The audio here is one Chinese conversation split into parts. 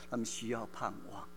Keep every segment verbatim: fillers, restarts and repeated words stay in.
他们需要盼望。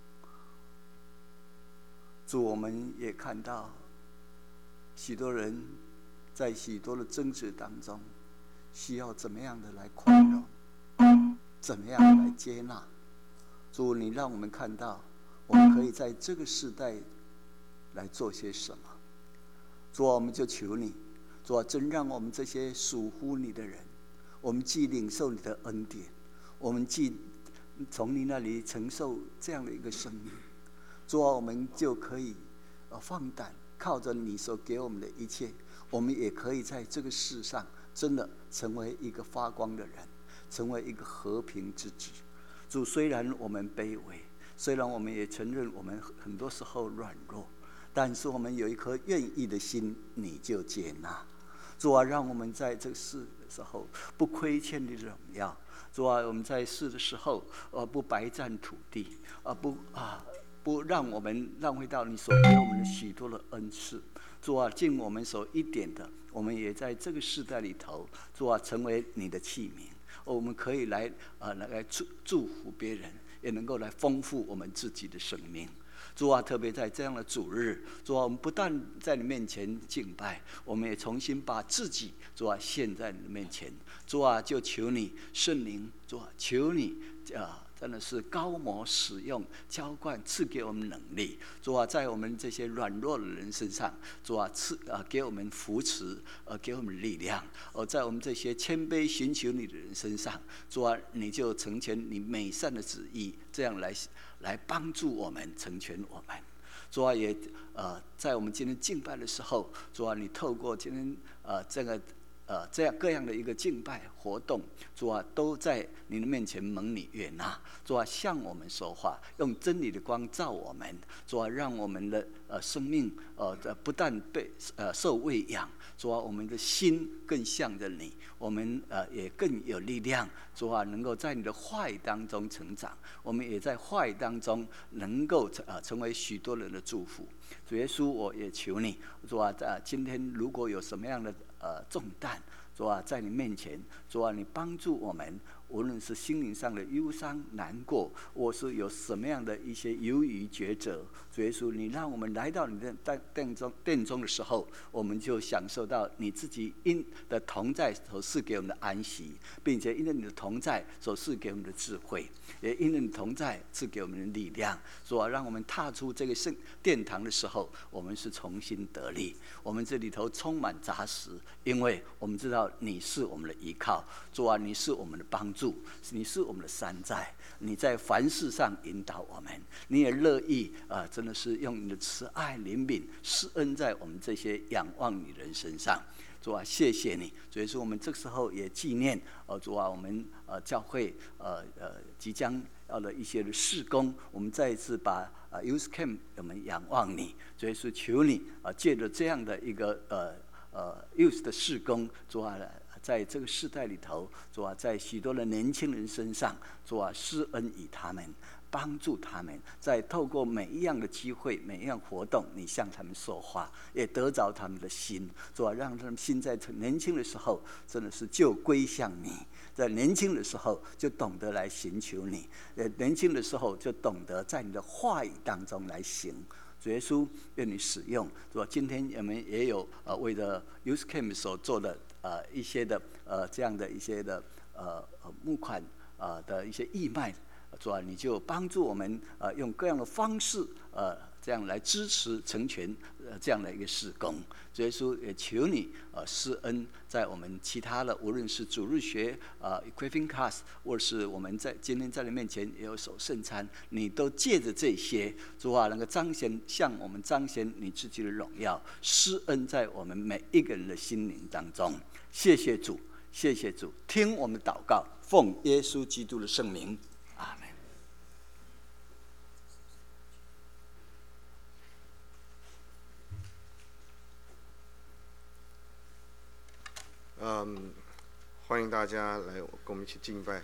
主，我们也看到许多人在许多的争执当中，需要怎么样的来宽容，怎么样来接纳。主，你让我们看到，我们可以在这个时代来做些什么。主啊，我们就求你，主啊，真让我们这些属乎你的人，我们既领受你的恩典，我们既从你那里承受这样的一个生命，主啊，我们就可以放胆靠着你所给我们的一切，我们也可以在这个世上真的成为一个发光的人，成为一个和平之子。主，虽然我们卑微，虽然我们也承认我们很多时候软弱，但是我们有一颗愿意的心，你就接纳。主啊，让我们在这个世的时候不亏欠你的荣耀。主啊，我们在世的时候，呃，不白占土地，呃，不啊，不让我们浪费到你所给我们的许多的恩赐。主啊，尽我们所一点的，我们也在这个世代里头，主啊，成为你的器皿。我们可以来呃来祝祝福别人，也能够来丰富我们自己的生命。主啊，特别在这样的主日，主啊，我们不但在你面前敬拜，我们也重新把自己主啊献在你的面前。主啊，就求你圣灵，主啊，求你啊。真的是高摩使用浇灌，赐给我们能力。主啊，在我们这些软弱的人身上，主啊，赐啊给我们扶持，呃，给我们力量。而在我们这些谦卑寻求你的人身上，主啊，你就成全你美善的旨意，这样来来帮助我们，成全我们。主啊，也呃，在我们今天敬拜的时候，主啊，你透过今天呃这个。呃，这样各样的一个敬拜活动，主啊，都在你的面前蒙你悦纳。主啊，向我们说话，用真理的光照我们。主啊，让我们的呃生命呃不但被呃受喂养，主啊，我们的心更向着你，我们呃也更有力量。主啊，能够在你的话语当中成长，我们也在话语当中能够呃成为许多人的祝福。主耶稣，我也求你，主啊，在今天如果有什么样的呃重担，主啊，在你面前，主啊，你帮助我们，无论是心灵上的忧伤难过，或是有什么样的一些犹豫抉择，主耶稣，你让我们来到你的殿中殿中的时候，我们就享受到你自己因的同在所赐给我们的安息，并且因着你的同在所赐给我们的智慧，也因着你的同在赐给我们的力量。主啊，让我们踏出这个圣殿堂的时候，我们是重新得力。我们这里头充满杂食，因为我们知道你是我们的依靠。主啊，你是我们的帮助，你是我们的山寨，你在凡事上引导我们，你也乐意啊、呃，真的是用你的慈爱怜悯施恩在我们这些仰望你的人身上。主啊，谢谢你。所以说，我们这个时候也纪念，呃，主啊，我们呃教会呃呃即将要的一些的事工，我们再一次把呃 Youth Camp 我们仰望你。所以说，求你啊、呃，借着这样的一个呃呃 Youth 的事工，主啊，在这个世代里头，主啊，在许多的年轻人身上，主啊，施恩于他们。帮助他们，在透过每一样的机会、每一样活动，你向他们说话，也得着他们的心，主啊，让他们心在年轻的时候，真的是就归向你；在年轻的时候，就懂得来寻求你；呃，年轻的时候，就懂得在你的话语当中来行。主耶稣，愿你使用。主啊，今天我们也有呃为了 Youth Camp 所做的呃一些的呃这样的一些的呃募款呃的一些义卖。主啊，你就帮助我们，呃，用各样的方式，呃，这样来支持成全，呃，这样的一个事工。主耶稣，也求你，呃，施恩在我们其他的，无论是主日学，呃 ，equipping class， 或是我们在今天在你面前也有守圣餐，你都借着这些，主啊，能够彰显向我们彰显你自己的荣耀，施恩在我们每一个人的心灵当中。谢谢主，谢谢主，听我们祷告，奉耶稣基督的圣名。阿们。 嗯，欢迎大家来跟我们一起敬拜。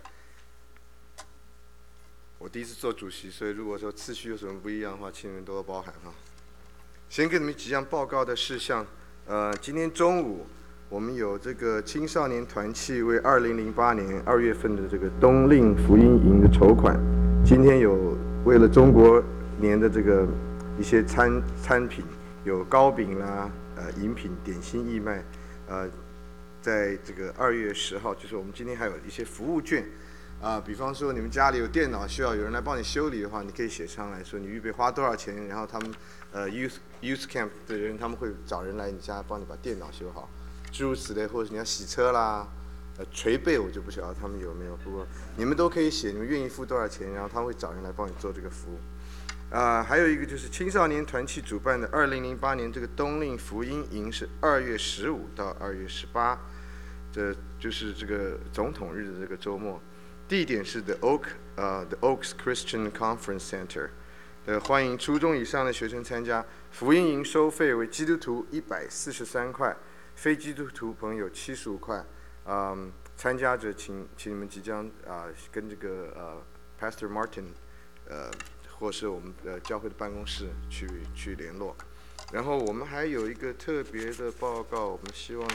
我第一次做主席，所以如果说次序有什么不一样的话，请你们多多包涵哈。先给你们几项报告的事项。呃，今天中午我们有这个青少年团契为二零零八年二月份的这个冬令福音营的筹款， 今天有为了中国年的这个一些餐餐品，有糕饼啦，呃，饮品、点心、义卖，呃，在这个二月十号，就是我们今天还有一些服务券。啊，比方说你们家里有电脑需要有人来帮你修理的话，你可以写上来说你预备花多少钱，然后他们呃 youth youth camp 的人他们会找人来你家帮你把电脑修好，诸如此类，或者是你要洗车啦，呃捶背我就不晓得他们有没有，不过你们都可以写你们愿意付多少钱，然后他们会找人来帮你做这个服务。啊、呃，还有一个就是青少年团契主办的二零零八年这个冬令福音营是二月十五到二月十八，这就是这个总统日的这个周末。地点是 The Oak， 呃、uh, The Oaks Christian Conference Center， 呃，欢迎初中以上的学生参加。福音营收费为基督徒一百四十三块，非基督徒朋友七十五块。嗯，参加者请请你们即将啊、呃、跟这个呃 Pastor Martin， 呃，或是我们呃教会的办公室去去联络。然后我们还有一个特别的报告，我们希望。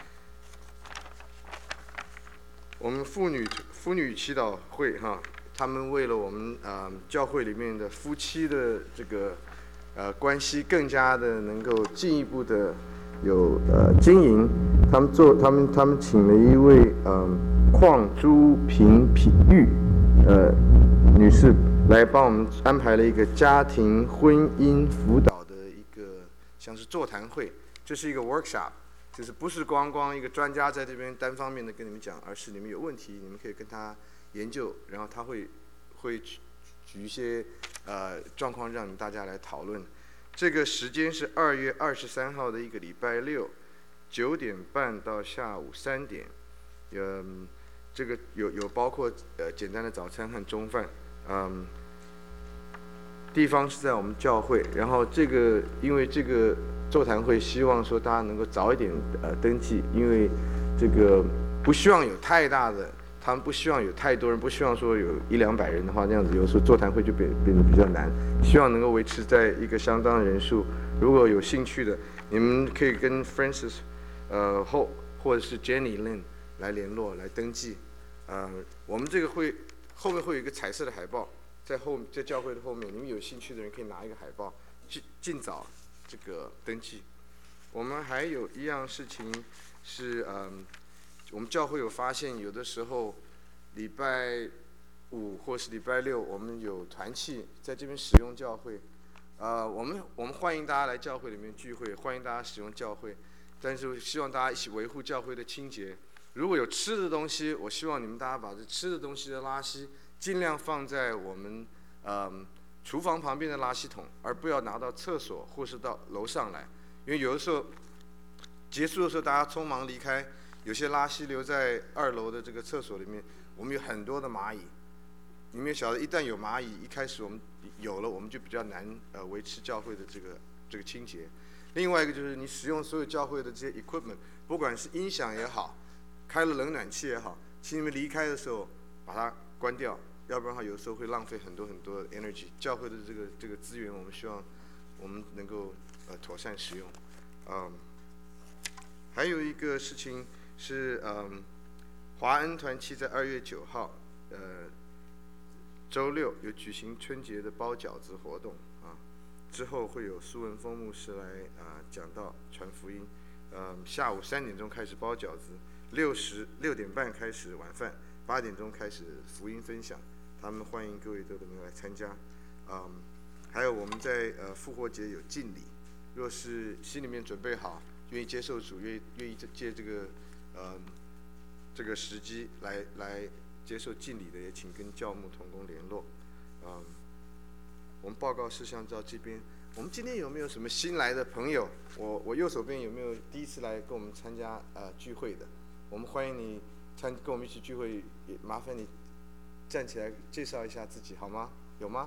我们妇女妇女祈祷会哈，他们为了我们呃教会里面的夫妻的这个呃关系更加的能够进一步的有呃经营，他们做他们他们请了一位呃邝朱平品玉呃女士来帮我们安排了一个家庭婚姻辅导的一个像是座谈会，这是一个 workshop。就是不是光光一个专家在这边单方面的跟你们讲，而是你们有问题，你们可以跟他研究，然后他会会举举一些呃状况让你们大家来讨论。这个时间是二月二十三号的一个礼拜六，九点半到下午三点。嗯，这个有有包括呃简单的早餐和中饭。嗯，地方是在我们教会，然后这个因为这个。座谈会希望说大家能够早一点呃登记，因为这个不希望有太大的，他们不希望有太多人，不希望说有一两百人的话，那样子有时候座谈会就变变得比较难。希望能够维持在一个相当的人数。如果有兴趣的，你们可以跟 Francis， 呃后或者是 Jenny Lin 来联络来登记。呃，我们这个会后面会有一个彩色的海报，在后在教会的后面，你们有兴趣的人可以拿一个海报，尽尽早。这个登记，我们还有一样事情是，嗯，我们教会有发现，有的时候礼拜五或是礼拜六，我们有团契在这边使用教会，呃，我们我们欢迎大家来教会里面聚会，欢迎大家使用教会，但是希望大家一起维护教会的清洁。如果有吃的东西，我希望你们大家把这吃的东西的垃圾尽量放在我们，嗯。厨房旁边的垃圾桶，而不要拿到厕所或是到楼上来，因为有的时候结束的时候大家匆忙离开，有些垃圾留在二楼的这个厕所里面，我们有很多的蚂蚁。你们也晓得，一旦有蚂蚁，一开始我们有了，我们就比较难呃维持教会的这个这个清洁。另外一个就是你使用所有教会的这些 equipment， 不管是音响也好，开了冷暖气也好，请你们离开的时候把它关掉。要不然的话，有时候会浪费很多很多的 energy。教会的这个这个资源，我们希望我们能够呃妥善使用。嗯，还有一个事情是，嗯，华恩团契在二月九号，呃，周六有举行春节的包饺子活动啊。之后会有苏文峰牧师来啊、呃、讲道传福音。嗯，下午三点钟开始包饺子，六时六点半开始晚饭，八点钟开始福音分享。他们欢迎各位都能来参加，嗯，还有我们在呃复活节有敬礼，若是心里面准备好，愿意接受主，愿意愿意借这个呃这个时机来来接受敬礼的，也请跟教牧同工联络。嗯，我们报告事项到这边。我们今天有没有什么新来的朋友？我我右手边有没有第一次来跟我们参加呃聚会的？我们欢迎你参跟我们一起聚会，也麻烦你。站起来介绍一下自己好吗？有吗？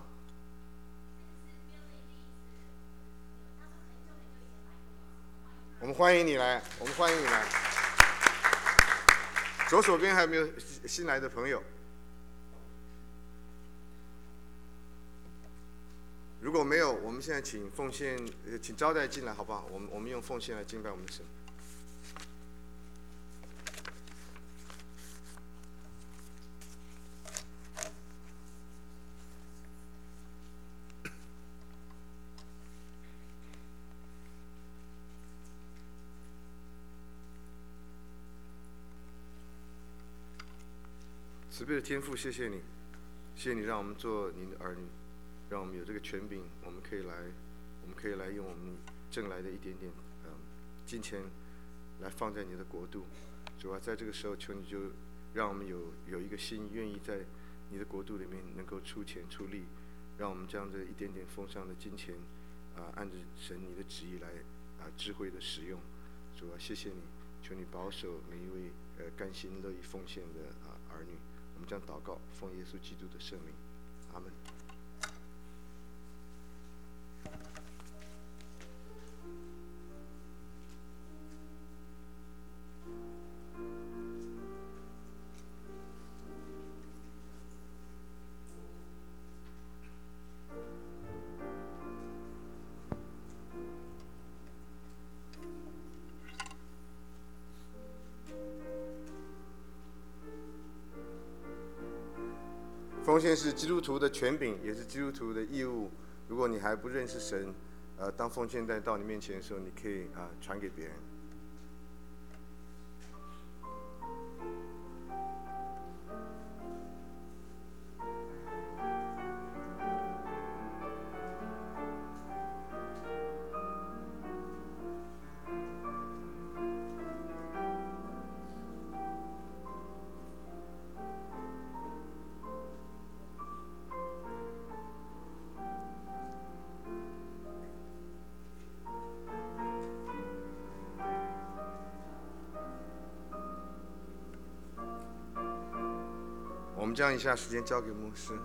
我们欢迎你来，我们欢迎你来。左手边还有没有新来的朋友？如果没有，我们现在请奉献，呃，请招待进来，好不好？我们我们用奉献来敬拜我们的神。 慈悲的天父，谢谢你，谢谢你让我们做您的儿女，让我们有这个权柄，我们可以来，我们可以来用我们挣来的一点点嗯金钱来放在你的国度。主啊，在这个时候，求你就让我们有有一个心，愿意在你的国度里面能够出钱出力，让我们将这一点点丰盛的金钱啊，按着神你的旨意来啊智慧的使用。主啊，谢谢你，求你保守每一位呃甘心乐意奉献的啊儿女。我们将祷告，奉耶稣基督的圣名，阿门。奉献是基督徒的权柄，也是基督徒的义务。如果你还不认识神，呃，当奉献带到你面前的时候，你可以啊、呃、传给别人。我们将以下时间交给牧师。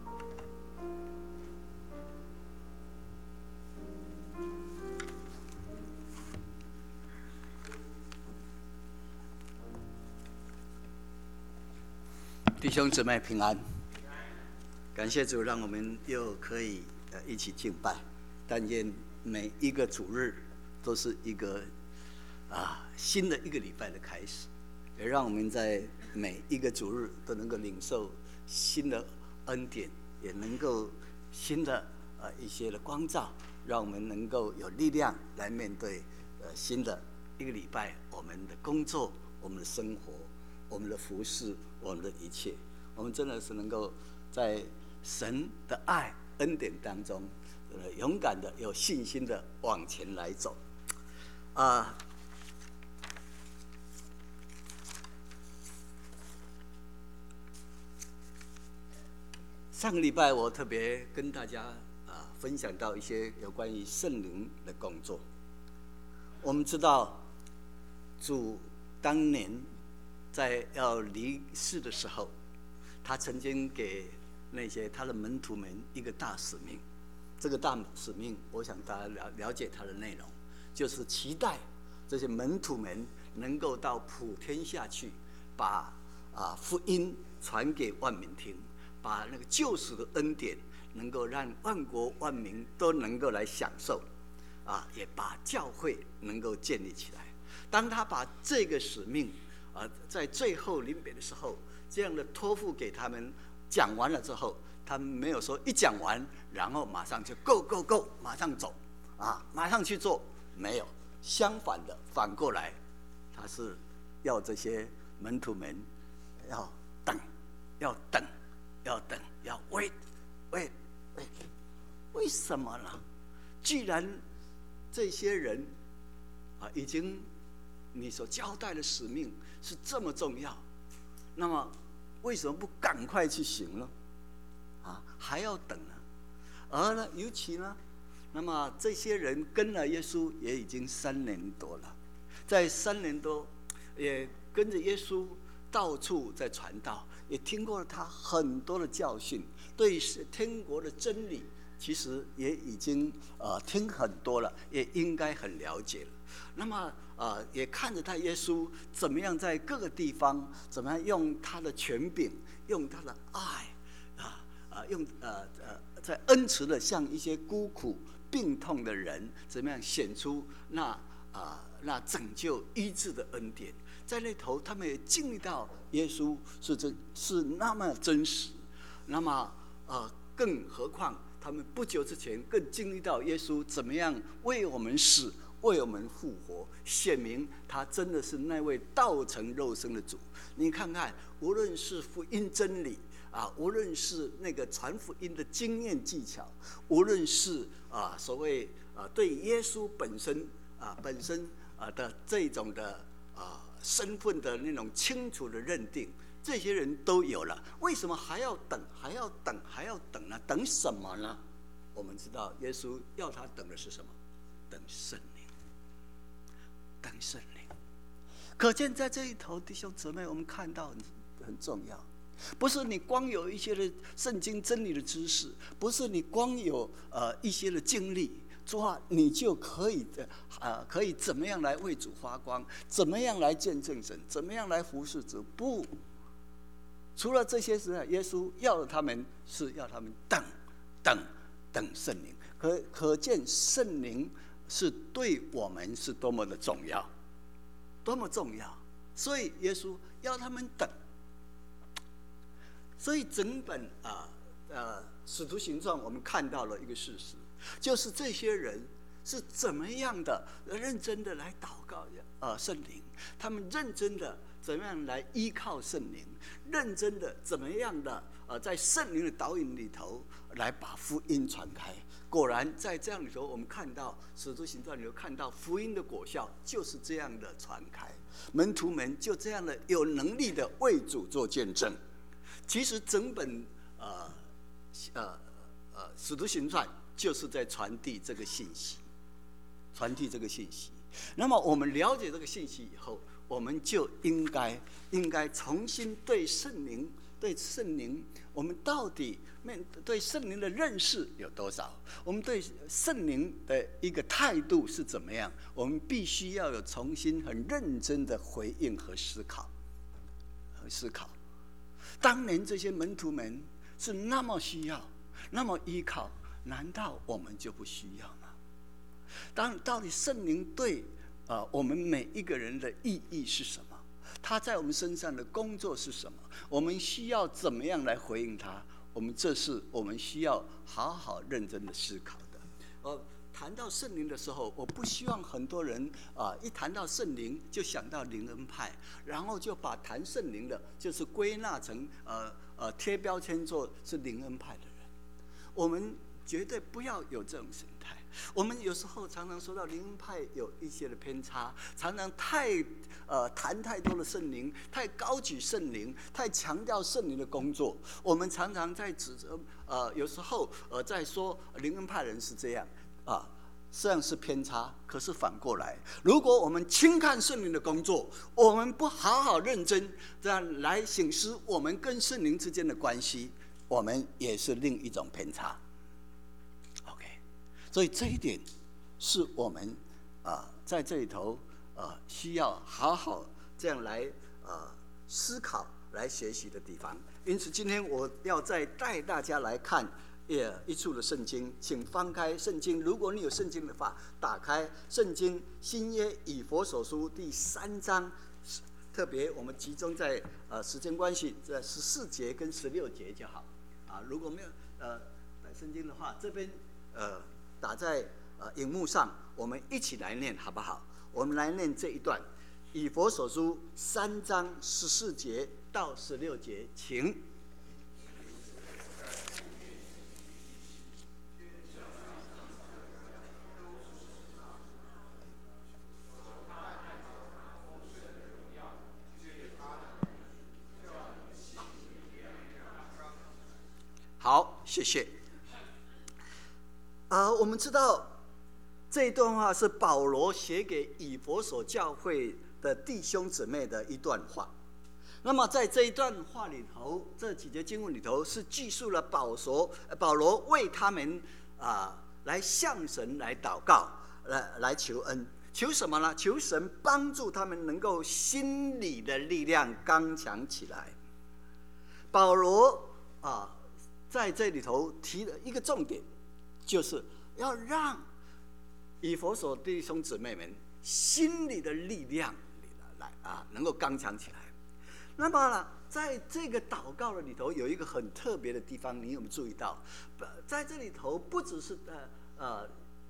弟兄姊妹平安，感谢主，让我们又可以呃一起敬拜。但愿每一个主日都是一个啊新的一个礼拜的开始，也让我们在每一个主日都能够领受新的恩典，也能够新的呃一些的光照，让我们能够有力量来面对呃新的一个礼拜，我们的工作、我们的生活、我们的服事、我们的一切，我们真的是能够在神的爱恩典当中，呃勇敢的、有信心的往前来走，啊、呃。上个礼拜我特别跟大家啊分享到一些有关于圣灵的工作。我们知道主当年在要离世的时候，他曾经给那些他的门徒们一个大使命。这个大使命，我想大家了了解它的内容，就是期待这些门徒们能够到普天下去，把啊福音传给万民听。把那个救赎的恩典能够让万国万民都能够来享受，啊，也把教会能够建立起来。当他把这个使命啊，在最后临别的时候，这样的托付给他们讲完了之后，他们没有说一讲完，然后马上就 go go go 马上走，啊，马上去做，没有，相反的，反过来，他是要这些门徒们要等，要等。要等，要 wait wait wait， 为什么呢？既然这些人啊，已经你所交代的使命是这么重要，那么为什么不赶快去行呢？啊，还要等呢？而呢，尤其呢，那么这些人跟了耶稣也已经三年多了，在三年多也跟着耶稣到处在传道，也听过了他很多的教训，对天国的真理其实也已经呃听很多了，也应该很了解了。那么呃也看着他耶稣怎么样在各个地方，怎么样用他的权柄，用他的爱啊啊用呃呃在恩慈的向一些孤苦病痛的人，怎么样显出那啊、呃、那拯救医治的恩典。在那头，他们也经历到耶稣是真是那么真实，那么呃，更何况他们不久之前更经历到耶稣怎么样为我们死， 为我们复活，显明他真的是那位道成肉身的主。你看看，无论是福音真理啊，无论是那个传福音的经验技巧，无论是啊所谓啊对耶稣本身啊本身啊的这种的啊身份的那种清楚的认定，这些人都有了。为什么还要等？还要等？还要等呢？等什么呢？我们知道，耶稣要他等的是什么？等圣灵，等圣灵。可见在这一头，弟兄姊妹，我们看到很很重要，不是你光有一些的圣经真理的知识，不是你光有呃一些的经历，主啊，你就可以呃可以怎么样来为主发光，怎么样来见证神，怎么样来服侍主？不，除了这些事，耶稣要他们是要他们等，等。等圣灵，可可见圣灵是对我们是多么的重要，多么重要。所以耶稣要他们等。所以整本啊呃使徒行传，我们看到了一个事实，就是这些人是怎么样的认真的来祷告呃圣灵，他们认真的怎么样来依靠圣灵，认真的怎么样的呃在圣灵的导引里头来把福音传开。果然在这样里头，我们看到使徒行传里头看到福音的果效就是这样的传开，门徒们就这样的有能力的为主做见证。其实整本呃呃呃使徒行传就是在传递这个信息，传递这个信息。那么我们了解这个信息以后，我们就应该应该重新对圣灵对圣灵我们到底面对圣灵的认识有多少，我们对圣灵的一个态度是怎么样，我们必须要有重新很认真的回应和思考和思考。当年这些门徒们是那么需要那么依靠，难道我们就不需要吗？当到底圣灵对、呃、我们每一个人的意义是什么？他在我们身上的工作是什么？我们需要怎么样来回应他？我们这是我们需要好好认真的思考的。呃，谈到圣灵的时候，我不希望很多人啊、呃，一谈到圣灵就想到灵恩派，然后就把谈圣灵的，就是归纳成呃呃贴标签做是灵恩派的人。我们绝对不要有这种心态。我们有时候常常说到灵恩派有一些的偏差，常常太呃谈太多的圣灵，太高举圣灵，太强调圣灵的工作。我们常常在指责呃有时候呃在说灵恩派人是这样啊，实际上是偏差。可是反过来，如果我们轻看圣灵的工作，我们不好好认真这样来省思我们跟圣灵之间的关系，我们也是另一种偏差。所以这一点是我们啊、呃、在这里头呃需要好好这样来呃思考、来学习的地方。因此，今天我要再带大家来看也一处的圣经，请翻开圣经。如果你有圣经的话，打开圣经新约以弗所书第三章，特别我们集中在呃时间关系，在十四节跟十六节就好啊。如果没有呃带圣经的话，这边呃。打在呃荧幕上，我们一起来念好不好？我们来念这一段，以弗所书三章十四节到十六节，请。好，谢谢。啊、呃，我们知道这一段话是保罗写给以弗所教会的弟兄姊妹的一段话。那么在这一段话里头，这几节经文里头是记述了保罗保罗为他们啊、呃、来向神来祷告，来来求恩，求什么呢？求神帮助他们能够心里的力量刚强起来。保罗啊、呃、在这里头提了一个重点。就是要让以弗所弟兄姊妹们心里的力量来啊，能够刚强起来。那么呢，在这个祷告的里头有一个很特别的地方，你有没有注意到？在这里头不只是呃呃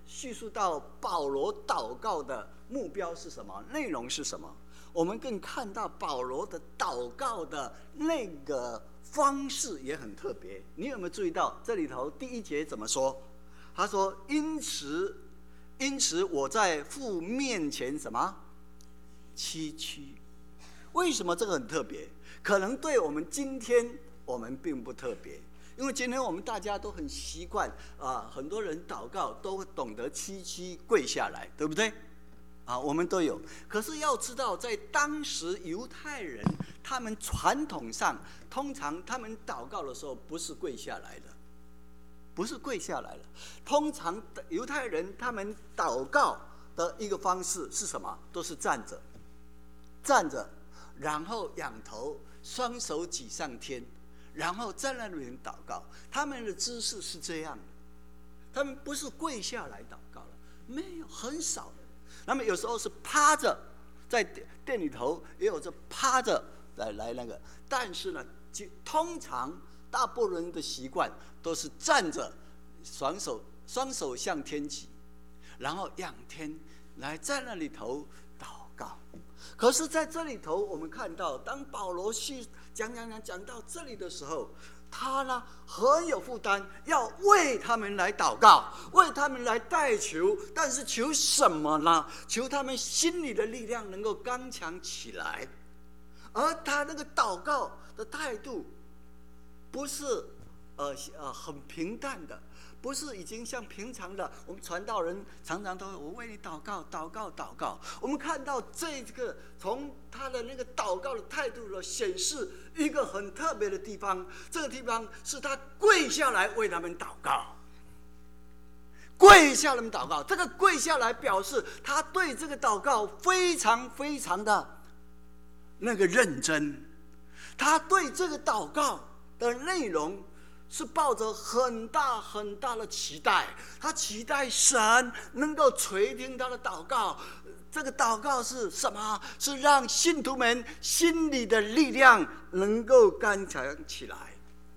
叙述到保罗祷告的目标是什么，内容是什么。我们更看到保罗的祷告的那个方式也很特别。你有没有注意到这里头第一节怎么说？他说：“因此，因此我在父面前什么崎岖。”为什么这个很特别？可能对我们今天我们并不特别，因为今天我们大家都很习惯啊，很多人祷告都懂得屈膝跪下来，对不对？啊，我们都有。可是要知道，在当时犹太人他们传统上，通常他们祷告的时候不是跪下来的，不是跪下来的。通常犹太人他们祷告的一个方式是什么？都是站着，站着，然后仰头，双手举上天，然后在那里祷告。他们的姿势是这样的，他们不是跪下来祷告了，没有，很少的。那么有时候是趴着，在店里头也有这趴着来来那个，但是呢，就通常大部分人的习惯都是站着，双手双手向天举，然后仰天来在那里头祷告。可是在这里头，我们看到，当保罗去讲讲讲讲到这里的时候，他呢很有负担，要为他们来祷告，为他们来代求。但是求什么呢？求他们心里的力量能够刚强起来。而他那个祷告的态度，不是呃呃很平淡的，不是已经像平常的我们传道人常常都我为你祷告祷告祷告。我们看到这个从他的那个祷告的态度呢，显示一个很特别的地方。这个地方是他跪下来为他们祷告，跪下来祷告。这个跪下来表示他对这个祷告非常非常的那个认真，他对这个祷告的内容是抱着很大很大的期待，他期待神能够垂听他的祷告。这个祷告是什么？是让信徒们心里的力量能够刚强起来。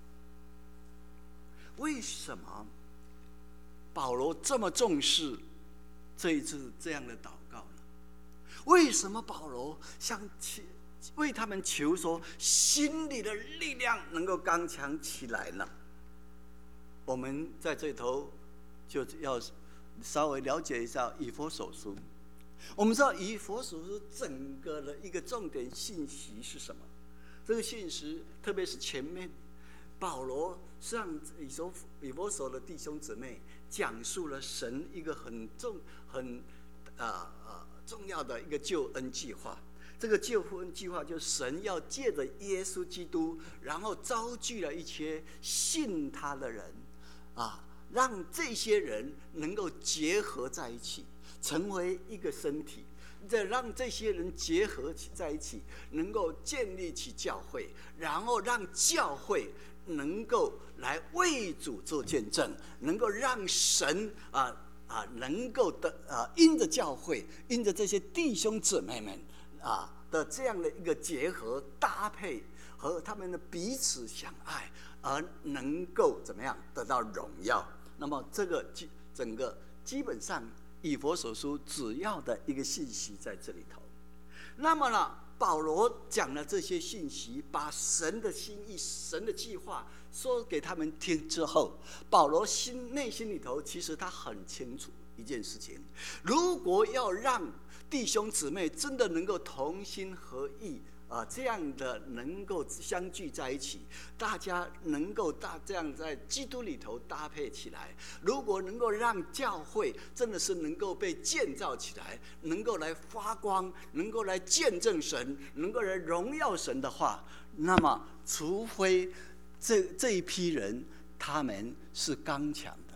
为什么保罗这么重视这一次这样的祷告呢？为什么保罗想为他们求说心里的力量能够刚强起来呢？我们在这头就要稍微了解一下以弗所书。我们知道以弗所书整个的一个重点信息是什么？这个信息特别是前面保罗向以弗所的弟兄姊妹讲述了神一个很重很呃呃重要的一个救恩计划。这个救恩计划就是神要借着耶稣基督，然后召聚了一些信他的人啊，让这些人能够结合在一起，成为一个身体，再让这些人结合起在一起，能够建立起教会，然后让教会能够来为主做见证，能够让神啊啊能够的啊因着教会，因着这些弟兄姊妹们啊的这样的一个结合搭配和他们的彼此相爱，而能够怎么样得到荣耀。那么这个整个基本上以弗所书主要的一个信息在这里头。那么呢，保罗讲了这些信息，把神的心意、神的计划说给他们听之后，保罗心内心里头其实他很清楚一件事情：如果要让弟兄姊妹真的能够同心合意啊，这样的能够相聚在一起，大家能够大这样在基督里头搭配起来，如果能够让教会真的是能够被建造起来，能够来发光，能够来见证神，能够来荣耀神的话，那么除非这这一批人他们是刚强的，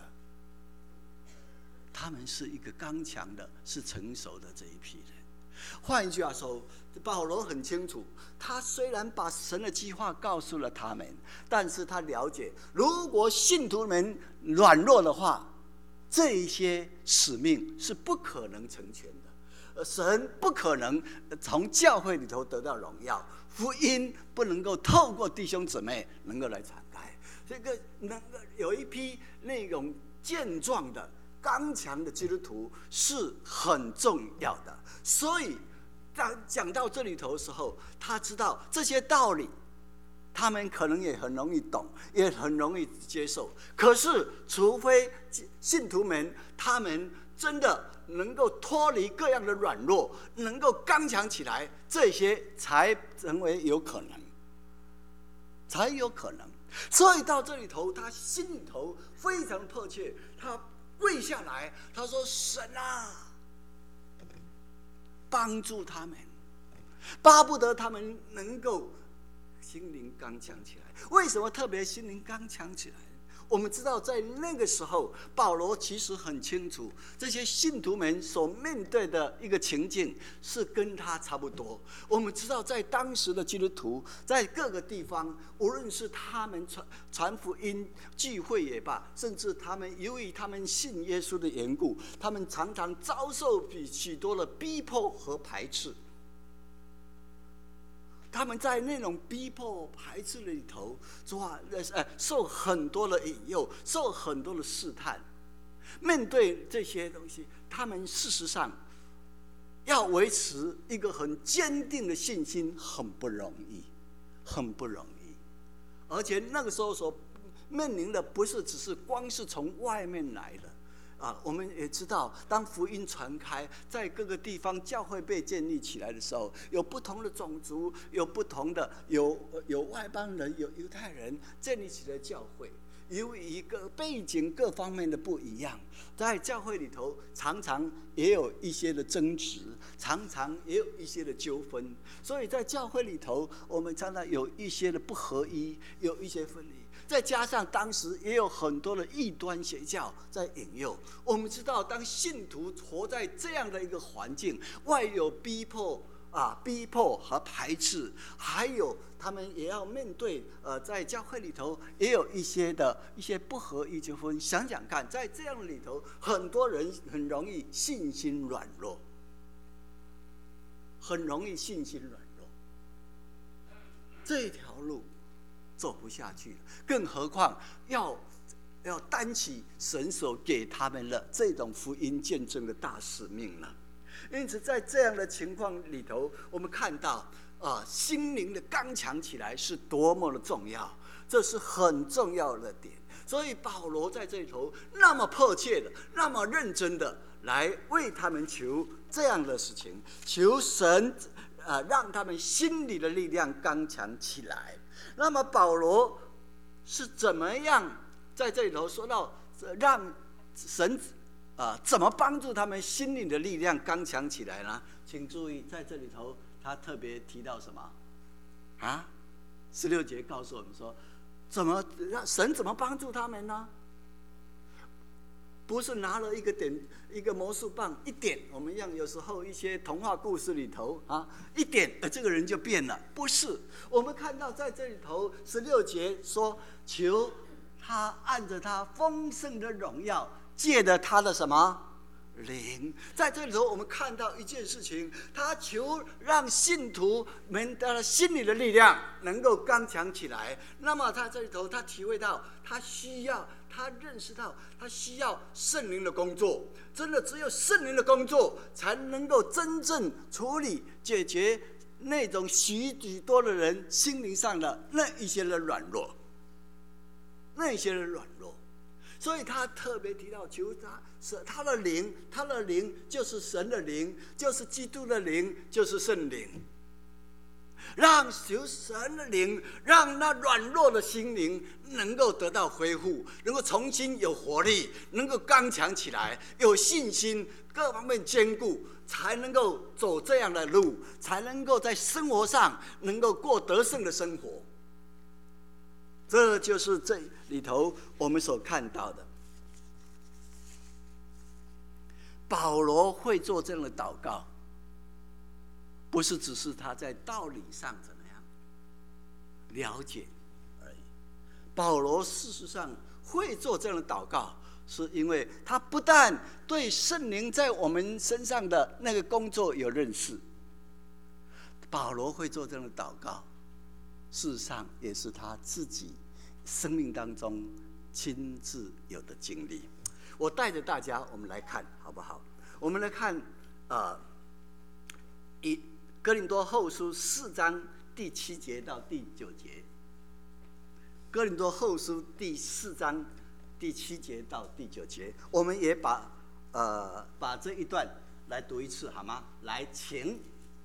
他们是一个刚强的，是成熟的这一批人。换一句话说，保罗很清楚，他虽然把神的计划告诉了他们，但是他了解，如果信徒们软弱的话，这一些使命是不可能成全的。神不可能从教会里头得到荣耀，福音不能够透过弟兄姊妹能够来敞开。这个能有一批那种健壮的刚强的基督徒是很重要的。所以当讲到这里头的时候，他知道这些道理他们可能也很容易懂，也很容易接受。可是除非信徒们他们真的能够脱离各样的软弱，能够刚强起来，这些才成为有可能，才有可能。所以到这里头，他心里头非常迫切，他跪下来，他说：“神啊，帮助他们，巴不得他们能够心灵刚强起来。”为什么特别心灵刚强起来？我们知道在那个时候，保罗其实很清楚这些信徒们所面对的一个情境是跟他差不多。我们知道在当时的基督徒在各个地方，无论是他们 传, 传福音聚会也罢，甚至他们由于他们信耶稣的缘故，他们常常遭受比许多的逼迫和排斥。他们在那种逼迫排斥里头，受很多的引诱，受很多的试探。面对这些东西，他们事实上要维持一个很坚定的信心，很不容易，很不容易。而且那个时候所面临的不是只是光是从外面来的。啊，我们也知道，当福音传开，在各个地方教会被建立起来的时候，有不同的种族，有不同的有有外邦人，有犹太人建立起来教会。由于一个背景各方面的不一样，在教会里头常常也有一些的争执，常常也有一些的纠纷。所以在教会里头，我们常常有一些的不合一，有一些分离。再加上当时也有很多的异端邪教在引诱。我们知道，当信徒活在这样的一个环境，外有逼迫啊，逼迫和排斥，还有他们也要面对呃，在教会里头也有一些的一些不合意纠纷。想想看，在这样里头，很多人很容易信心软弱，很容易信心软弱。这条路走不下去了，更何况要要担起神所给他们的这种福音见证的大使命了。因此，在这样的情况里头，我们看到啊、呃，心灵的刚强起来是多么的重要，这是很重要的点。所以保罗在这里头那么迫切的、那么认真的来为他们求这样的事情，求神呃让他们心里的力量刚强起来。那么保罗是怎么样在这里头说到让神啊、呃、怎么帮助他们心灵的力量刚强起来呢？请注意，在这里头他特别提到什么啊？十六节告诉我们说，怎么让神怎么帮助他们呢？不是拿了一个点一个魔术棒一点，我们像有时候一些童话故事里头啊，一点这个人就变了。不是，我们看到在这里头十六节说，求他按着他丰盛的荣耀，借着他的什么灵。在这里头我们看到一件事情，他求让信徒们的心里的力量能够刚强起来。那么他这里头他体会到，他需要他认识到他需要圣灵的工作，真的只有圣灵的工作才能够真正处理解决那种许许多的人心灵上的那一些的软弱，那一些的软弱。所以他特别提到求他他的灵，他的灵就是神的灵，就是基督的灵，就是圣灵。让求神的灵，让那软弱的心灵能够得到恢复，能够重新有活力，能够刚强起来，有信心，各方面坚固，才能够走这样的路，才能够在生活上能够过得胜的生活。这就是这里头我们所看到的。保罗会做这样的祷告，不是只是他在道理上怎么样了解而已。保罗事实上会做这样的祷告，是因为他不但对圣灵在我们身上的那个工作有认识，保罗会做这样的祷告，事实上也是他自己生命当中亲自有的经历。 我带着大家，我们来看好不好？我们来看，呃，以哥林多后书四章第七节到第九节。哥林多后书第四章第七节到第九节，我们也把呃把这一段来读一次好吗？来，请。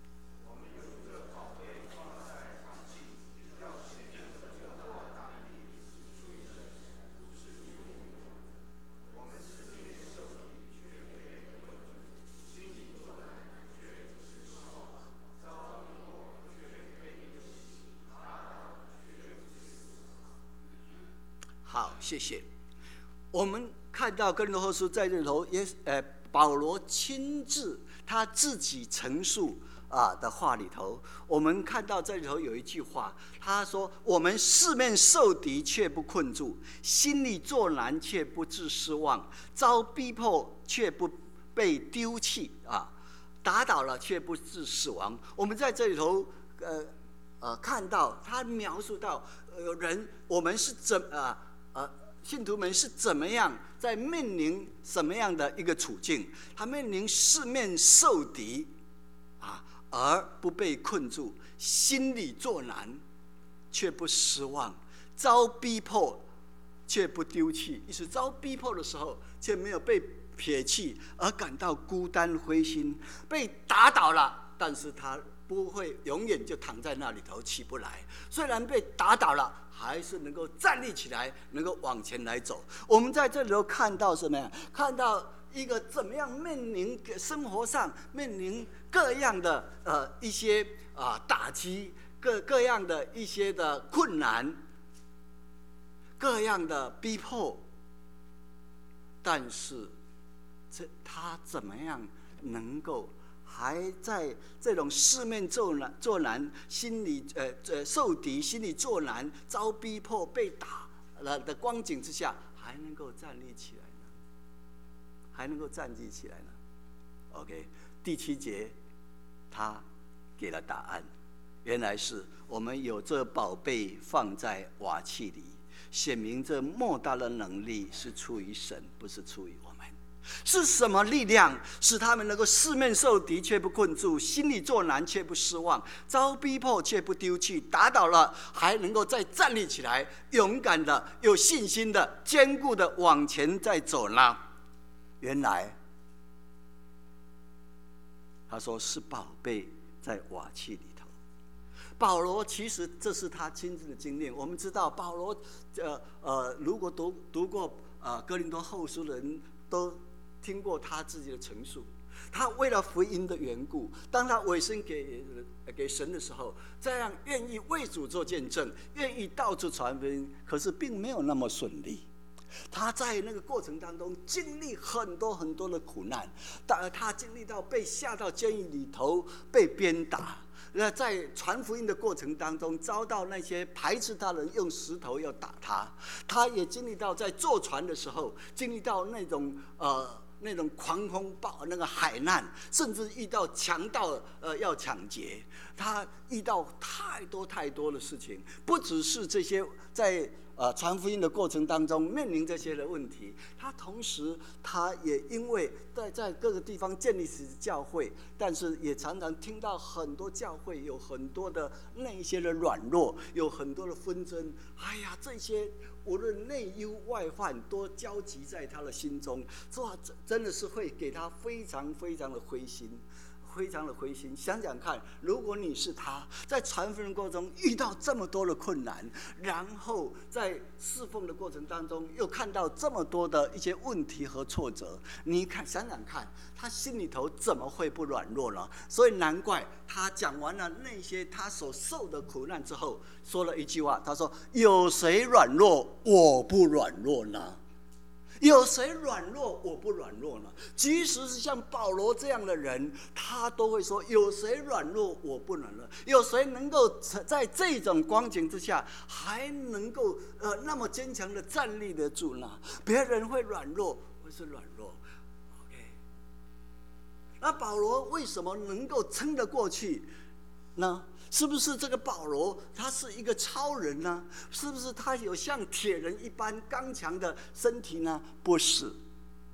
好，谢谢。我们看到哥林多后书在这里头也呃保罗亲自他自己陈述啊的话里头，我们看到这里头有一句话，他说：“我们四面受敌却不困住，心里作难却不致失望，遭逼迫却不被丢弃啊，打倒了却不致死亡。”我们在这里头呃呃看到他描述到呃人我们是怎啊。呃，信徒们是怎么样在面临什么样的一个处境？他面临四面受敌啊，而不被困住，心里作难，却不失望；遭逼迫，却不丢弃。意思遭逼迫的时候，却没有被撇弃，而感到孤单灰心；被打倒了，但是他不会永远就躺在那里头起不来。虽然被打倒了，还是能够站立起来，能够往前来走。我们在这里头看到什么呀？看到一个怎么样面临生活上面临各样的呃一些啊、呃、打击，各各样的一些的困难，各样的逼迫，但是这他怎么样能够还在这种四面作难、作难，心里呃呃受敌，心里作难，遭逼迫、被打了的光景之下，还能够站立起来呢？还能够站立起来呢 ？OK， 第七节他给了答案，原来是我们有这宝贝放在瓦器里，显明这莫大的能力是出于神，不是出于我们。是什么力量使他们能够四面受敌却不困住，心里作难却不失望，遭逼迫却不丢弃，打倒了还能够再站立起来，勇敢的、有信心的、坚固的往前再走呢？原来他说是宝贝在瓦器里头。保罗其实这是他亲自的经验。我们知道保罗呃呃，如果读读过呃哥林多后书的人都听过他自己的陈述。他为了福音的缘故，当他委身给给神的时候，这样愿意为主做见证，愿意到处传福音，可是并没有那么顺利。他在那个过程当中经历很多很多的苦难，他经历到被下到监狱里头，被鞭打。那在传福音的过程当中，遭到那些排斥他的人用石头要打他。他也经历到在坐船的时候，经历到那种呃那种狂风暴那个海难，甚至遇到强盗呃要抢劫。他遇到太多太多的事情，不只是这些在呃传福音的过程当中面临这些的问题，他同时他也因为在在各个地方建立起教会，但是也常常听到很多教会有很多的那一些的软弱，有很多的纷争。哎呀，这些无论内忧外患都交集在他的心中，哇，真的是会给他非常非常的灰心。非常的灰心，想想看，如果你是他，在传福音过程中遇到这么多的困难，然后在侍奉的过程当中又看到这么多的一些问题和挫折，你看想想看，他心里头怎么会不软弱呢？所以难怪他讲完了那些他所受的苦难之后，说了一句话，他说：“有谁软弱，我不软弱呢？”有谁软弱我不软弱呢？即使是像保罗这样的人，他都会说：有谁软弱我不软弱？有谁能够在这种光景之下还能够呃那么坚强的站立得住呢？别人会软弱，我是软弱。OK， 那保罗为什么能够撑得过去呢？是不是这个保罗他是一个超人呢？是不是他有像铁人一般刚强的身体呢？不是，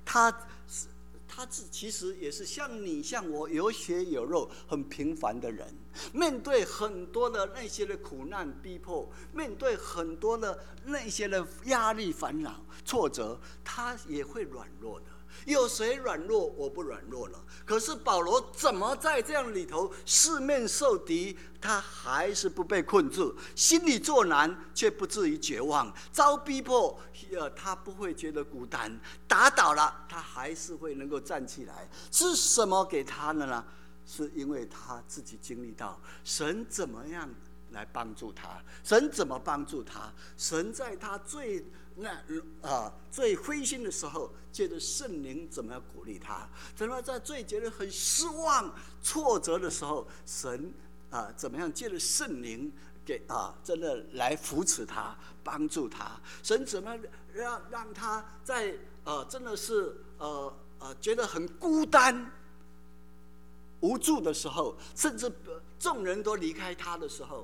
他他其实也是像你像我有血有肉很平凡的人，面对很多的那些的苦难逼迫，面对很多的那些的压力烦恼挫折，他也会软弱的。有谁软弱？我不软弱了。可是保罗怎么在这样里头四面受敌，他还是不被困住，心里作难却不至于绝望，遭逼迫呃，他不会觉得孤单，打倒了他还是会能够站起来。是什么给他的呢？是因为他自己经历到神怎么样来帮助他，神怎么帮助他？神在他最那啊最灰心的时候，借着圣灵怎么样鼓励他？怎么在最觉得很失望、挫折的时候，神啊怎么样借着圣灵给啊真的来扶持他、帮助他？神怎么让让他在呃真的是呃呃觉得很孤单、无助的时候，甚至众人都离开他的时候，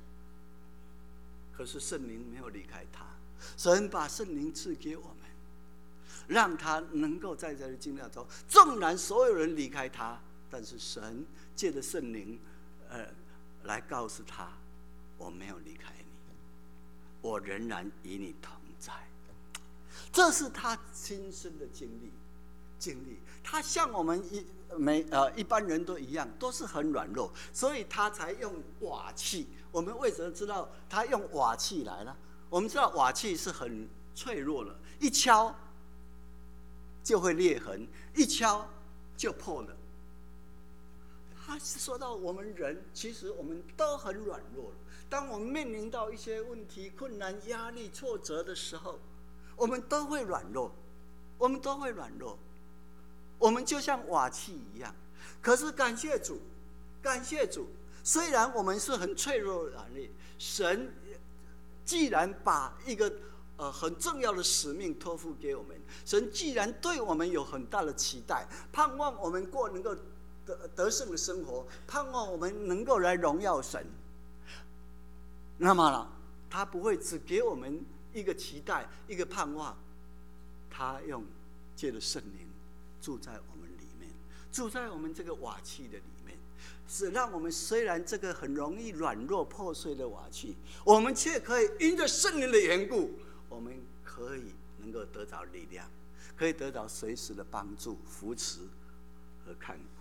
可是圣灵没有离开他。神把圣灵赐给我们，让他能够在这个经历中，纵然所有人离开他，但是神借着圣灵，呃，来告诉他：我没有离开你，我仍然与你同在。这是他亲身的经历。经历，他像我们一每呃一般人都一样，都是很软弱，所以他才用瓦器。我们为什么知道他用瓦器来呢？我们知道瓦器是很脆弱的，一敲就会裂痕，一敲就破了。他是说到我们人，其实我们都很软弱。当我们面临到一些问题、困难、压力、挫折的时候，我们都会软弱，我们都会软弱。我们就像瓦器一样，可是感谢主，感谢主，虽然我们是很脆弱的软弱，神既然把一个呃很重要的使命托付给我们，神既然对我们有很大的期待，盼望我们过能够得得胜的生活，盼望我们能够来荣耀神，那么呢，他不会只给我们一个期待，一个盼望，他用借着圣灵住在我们里面，住在我们这个瓦器的里面，是让我们虽然这个很容易软弱破碎的瓦器，我们却可以因着圣灵的缘故，我们可以能够得到力量，可以得到随时的帮助、扶持和看顾。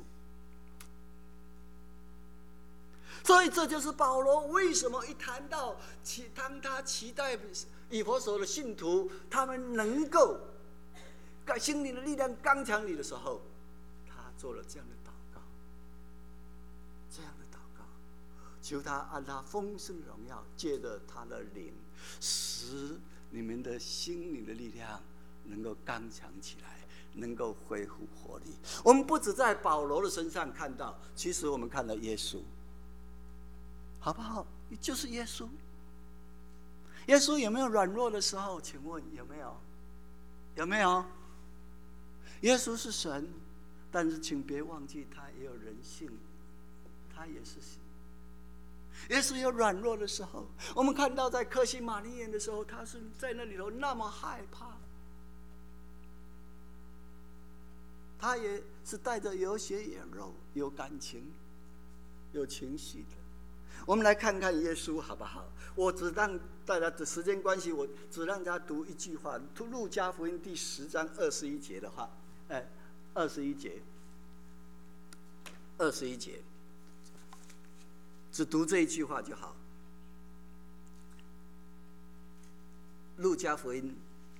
所以这就是保罗为什么一谈到当他期待以弗所的信徒他们能够心灵的力量刚强里的时候，他做了这样的祷告，这样的祷告，求他按他丰盛的荣耀，借着他的灵，使你们的心灵的力量能够刚强起来，能够恢复活力。我们不只在保罗的身上看到，其实我们看到耶稣，好不好？就是耶稣。耶稣有没有软弱的时候？请问有没有？有没有？耶稣是神，但是请别忘记他也有人性，他也是神。耶稣有软弱的时候，我们看到在客西马尼园的时候，他是在那里头那么害怕，他也是带着有血有肉、有感情、有情绪的。我们来看看耶稣好不好？我只让大家的时间关系，我只让大家读一句话，路加福音第十章二十一节的话，哎，二十一节，二十一节，只读这一句话就好。路加福音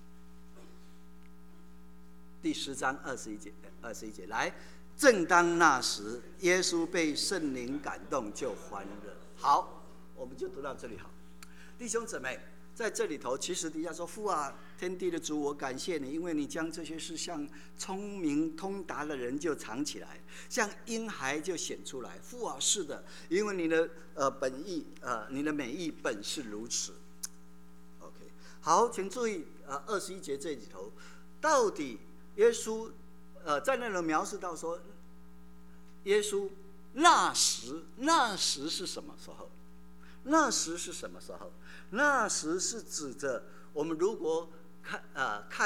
第十章二十一节，二十一节，来，正当那时，耶稣被圣灵感动，就欢乐。好，我们就读到这里好。弟兄姊妹，在这里头，其实底下说：“父啊，天地的主，我感谢你，因为你将这些事向聪明通达的人就藏起来，向婴孩就显出来。父啊，是的，因为你的呃本意呃你的美意本是如此。” OK， 好，请注意呃二十一节这里头，到底耶稣呃在那里描述到说，耶稣那时那时是什么时候？那时是什么时候？那时是指着我们如果看呃看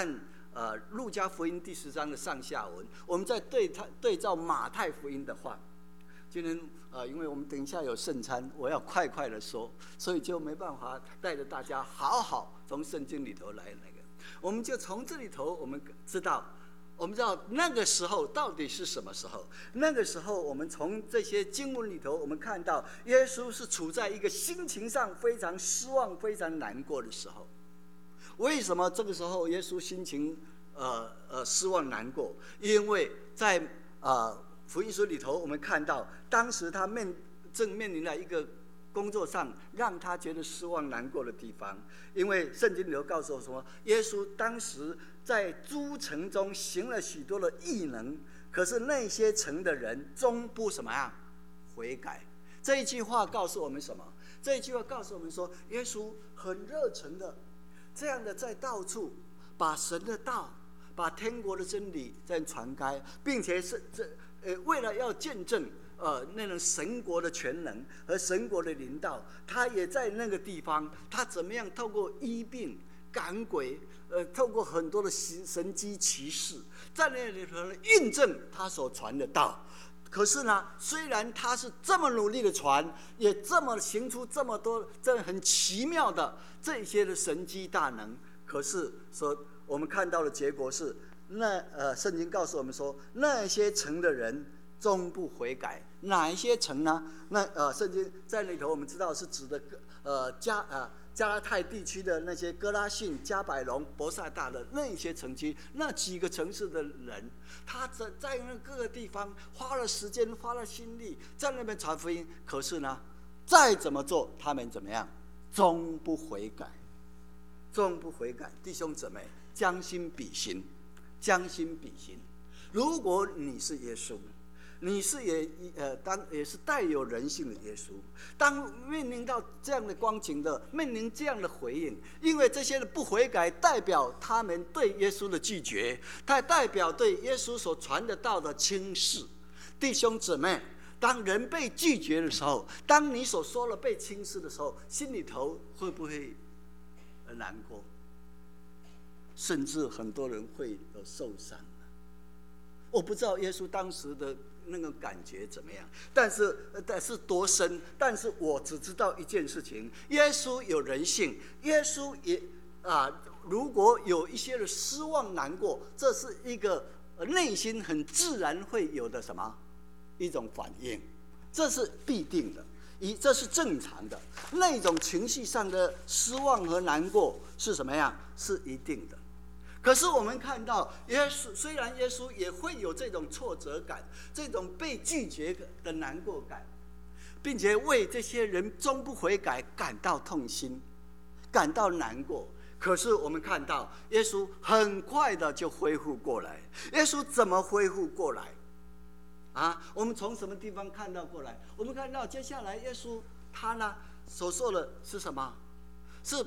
呃路加福音第十章的上下文，我们再对它对照马太福音的话。今天呃，因为我们等一下有圣餐，我要快快的说，所以就没办法带着大家好好从圣经里头来那个。我们就从这里头，我们知道，我们知道那个时候到底是什么时候？那个时候，我们从这些经文里头，我们看到耶稣是处在一个心情上非常失望、非常难过的时候。为什么这个时候耶稣心情呃呃失望难过？因为在呃。福音书里头，我们看到当时他面正面临了一个工作上让他觉得失望难过的地方，因为圣经里头告诉我说，耶稣当时在诸城中行了许多的异能，可是那些城的人终不什么样悔改。这一句话告诉我们什么？这一句话告诉我们说，耶稣很热诚的这样的在到处把神的道、把天国的真理在传开，并且是这。呃，为了要见证呃那种神国的全能和神国的领导，他也在那个地方，他怎么样透过医病赶鬼，呃，透过很多的神迹奇事，在那里头印证他所传的道。可是呢，虽然他是这么努力的传，也这么行出这么多这很奇妙的这些的神迹大能，可是说我们看到的结果是。那呃，圣经告诉我们说，那些城的人终不悔改。哪一些城呢？那呃，圣经在里头我们知道是指的呃加呃加拉太地区的那些哥拉沁、加百隆、伯萨大的那些城区，那几个城市的人，他在在那各个地方花了时间、花了心力，在那边传福音。可是呢，再怎么做，他们怎么样？终不悔改，终不悔改。弟兄姊妹，将心比心。将心比心，如果你是耶稣，你是也呃当也是带有人性的耶稣，当面临到这样的光景的，面临这样的回应，因为这些的不悔改，代表他们对耶稣的拒绝，它代表对耶稣所传的道的轻视。弟兄姊妹，当人被拒绝的时候，当你所说的被轻视的时候，心里头会不会难过？甚至很多人会有受伤。我不知道耶稣当时的那个感觉怎么样，但是但是多深？但是我只知道一件事情：耶稣有人性，耶稣也啊，如果有一些的失望、难过，这是一个内心很自然会有的什么一种反应，这是必定的，一这是正常的。那种情绪上的失望和难过是什么样？是一定的。可是我们看到耶稣，虽然耶稣也会有这种挫折感，这种被拒绝的难过感，并且为这些人终不悔改感到痛心，感到难过。可是我们看到耶稣很快的就恢复过来。耶稣怎么恢复过来啊？我们从什么地方看到过来？我们看到接下来耶稣他呢所说的是什么？是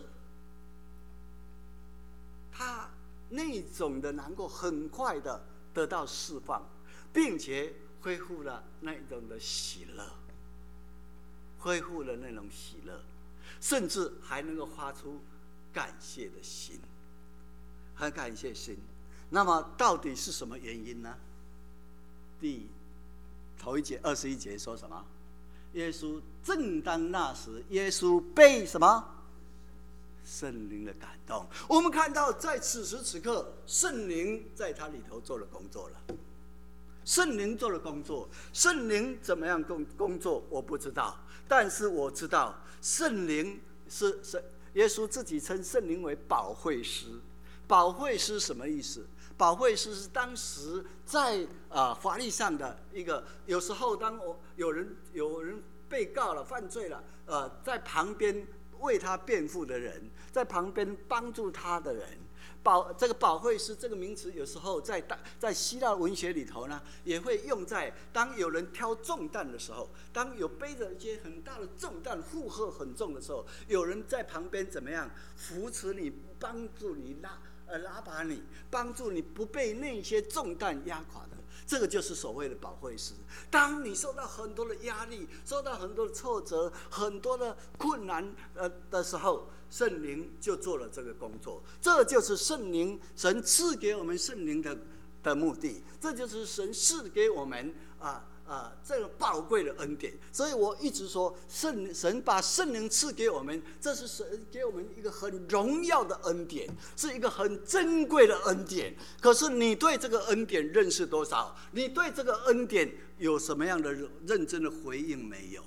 他那种的难过很快的得到释放，并且恢复了那种的喜乐，恢复了那种喜乐，甚至还能够发出感谢的心，很感谢心。那么到底是什么原因呢？第头一节二十一节说什么？耶稣正当那时，耶稣被什么？圣灵的感动。我们看到在此时此刻，圣灵在他里头做了工作了。圣灵做了工作，圣灵怎么样工工作我不知道，但是我知道圣灵是是耶稣自己称圣灵为保惠师。保惠师什么意思？保惠师是当时在呃法律上的一个，有时候当我有人有人被告了、犯罪了，呃，在旁边为他辩护的人，在旁边帮助他的人。保这个保惠师这个名词，有时候在在希腊文学里头呢，也会用在当有人挑重担的时候，当有背着一些很大的重担、负荷很重的时候，有人在旁边怎么样扶持你、帮助你拉呃拉拔你，帮助你不被那些重担压垮的。这个就是所谓的保惠师。当你受到很多的压力，受到很多的挫折、很多的困难呃的时候， 圣灵就做了这个工作。这就是圣灵，神赐给我们圣灵的的目的，这就是神赐给我们啊。啊，这个宝贵的恩典，所以我一直说，圣神把圣灵赐给我们，这是神给我们一个很荣耀的恩典，是一个很珍贵的恩典。可是你对这个恩典认识多少？你对这个恩典有什么样的认真的回应没有？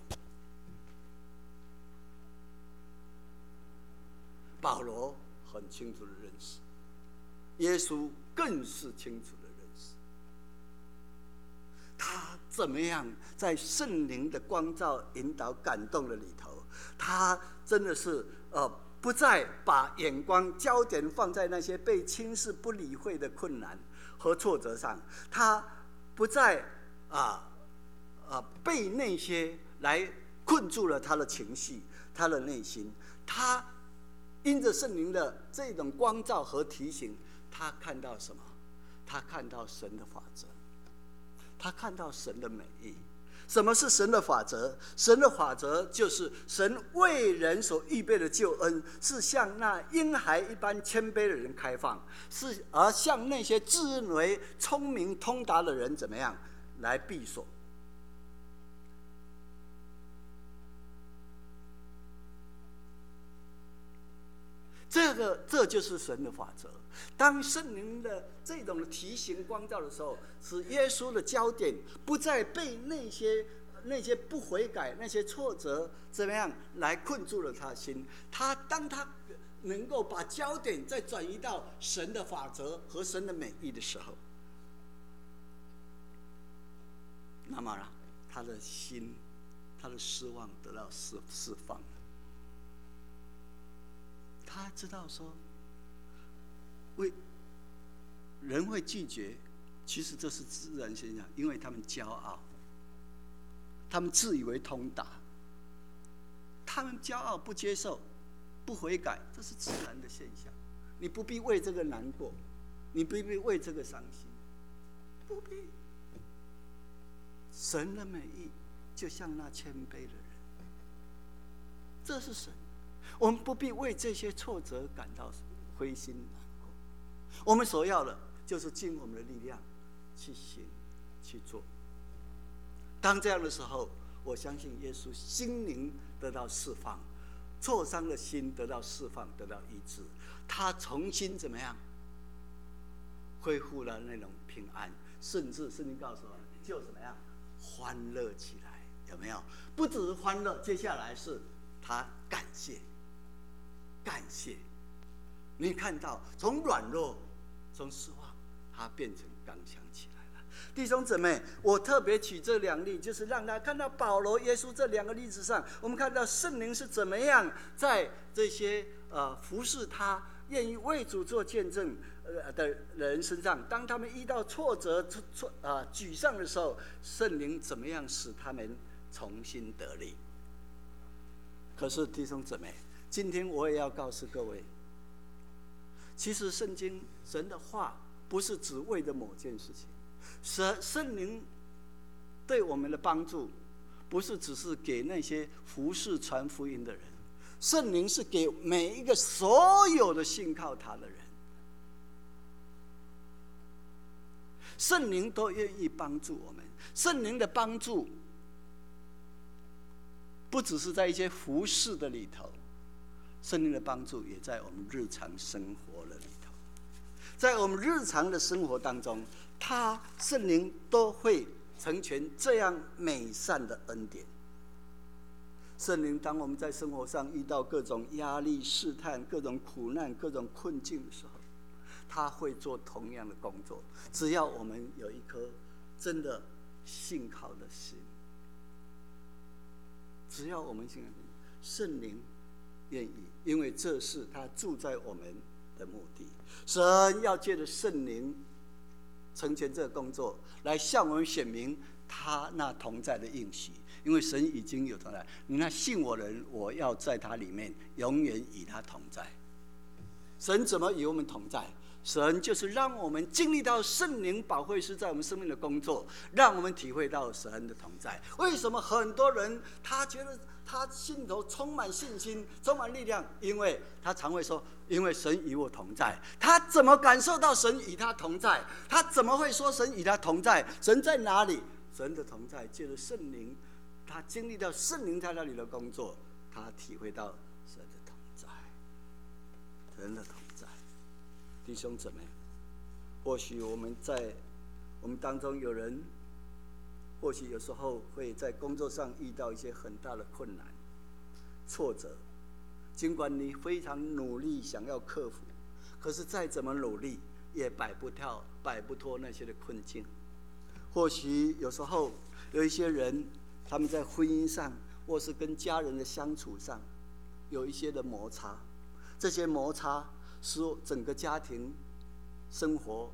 保罗很清楚的认识，耶稣更是清楚的认识。他怎么样在圣灵的光照、引导、感动的里头，他真的是呃，不再把眼光焦点放在那些被轻视、不理会的困难和挫折上，他不再啊啊被那些来困住了他的情绪、他的内心。他因着圣灵的这种光照和提醒，他看到什么？他看到神的法则。他看到神的美意。什么是神的法则？神的法则就是神为人所预备的救恩，是向那婴孩一般谦卑的人开放，是而向那些自认为聪明通达的人怎么样来闭锁。这个这就是神的法则。当圣灵的这种的提醒光照的时候，使耶稣的焦点不再被那些那些不悔改、那些挫折怎么样来困住了他的心。他当他能够把焦点再转移到神的法则和神的美意的时候，那么呢，他的心、他的失望得到释释放了。他知道说，为人会拒绝，其实这是自然现象，因为他们骄傲，他们自以为通达，他们骄傲不接受、不悔改，这是自然的现象。你不必为这个难过，你不必为这个伤心，不必。神的美意就像那谦卑的人，这是神。我们不必为这些挫折感到灰心难过，我们所要的就是尽我们的力量去行去做。当这样的时候，我相信耶稣心灵得到释放，挫伤的心得到释放，得到医治，他重新怎么样恢复了那种平安，甚至圣经告诉我们就怎么样欢乐起来，有没有？不只是欢乐，接下来是他感谢感谢。你看到从软弱从失望，他变成刚强起来了。弟兄姊妹，我特别举这两例，就是让他看到保罗、耶稣这两个例子上，我们看到圣灵是怎么样在这些呃服侍他、愿意为主做见证的人身上，当他们遇到挫折、挫啊、呃、沮丧的时候，圣灵怎么样使他们重新得力？可是弟兄姊妹，今天我也要告诉各位，其实圣经神的话不是只为着某件事情，神圣灵对我们的帮助不是只是给那些服侍传福音的人，圣灵是给每一个所有的信靠他的人，圣灵都愿意帮助我们。圣灵的帮助不只是在一些服侍的里头，圣灵的帮助也在我们日常生活的里头。在我们日常的生活当中，他圣灵都会成全这样美善的恩典。圣灵当我们在生活上遇到各种压力、试探、各种苦难、各种困境的时候，他会做同样的工作，只要我们有一颗真的信靠的心，只要我们信靠，圣灵愿意，因为这是他住在我们的目的。神要借着圣灵成全这个工作，来向我们显明他那同在的应许。因为神已经有同在，你那信我的人，我要在他里面永远与他同在。神怎么与我们同在？ 神就是让我们经历到圣灵保惠师在我们生命的工作，让我们体会到神的同在。为什么很多人他觉得他心头充满信心，充满力量？因为他常会说，因为神与我同在。他怎么感受到神与他同在？他怎么会说神与他同在？神在哪里？神的同在借着圣灵，他经历到圣灵在那里的工作，他体会到神的同在，神的同在。弟兄姊妹，或许我们在我们当中有人，或许有时候会在工作上遇到一些很大的困难、挫折，尽管你非常努力想要克服，可是再怎么努力也摆不掉、摆不脱那些的困境。或许有时候有一些人，他们在婚姻上或是跟家人的相处上有一些的摩擦，这些摩擦使整个家庭生活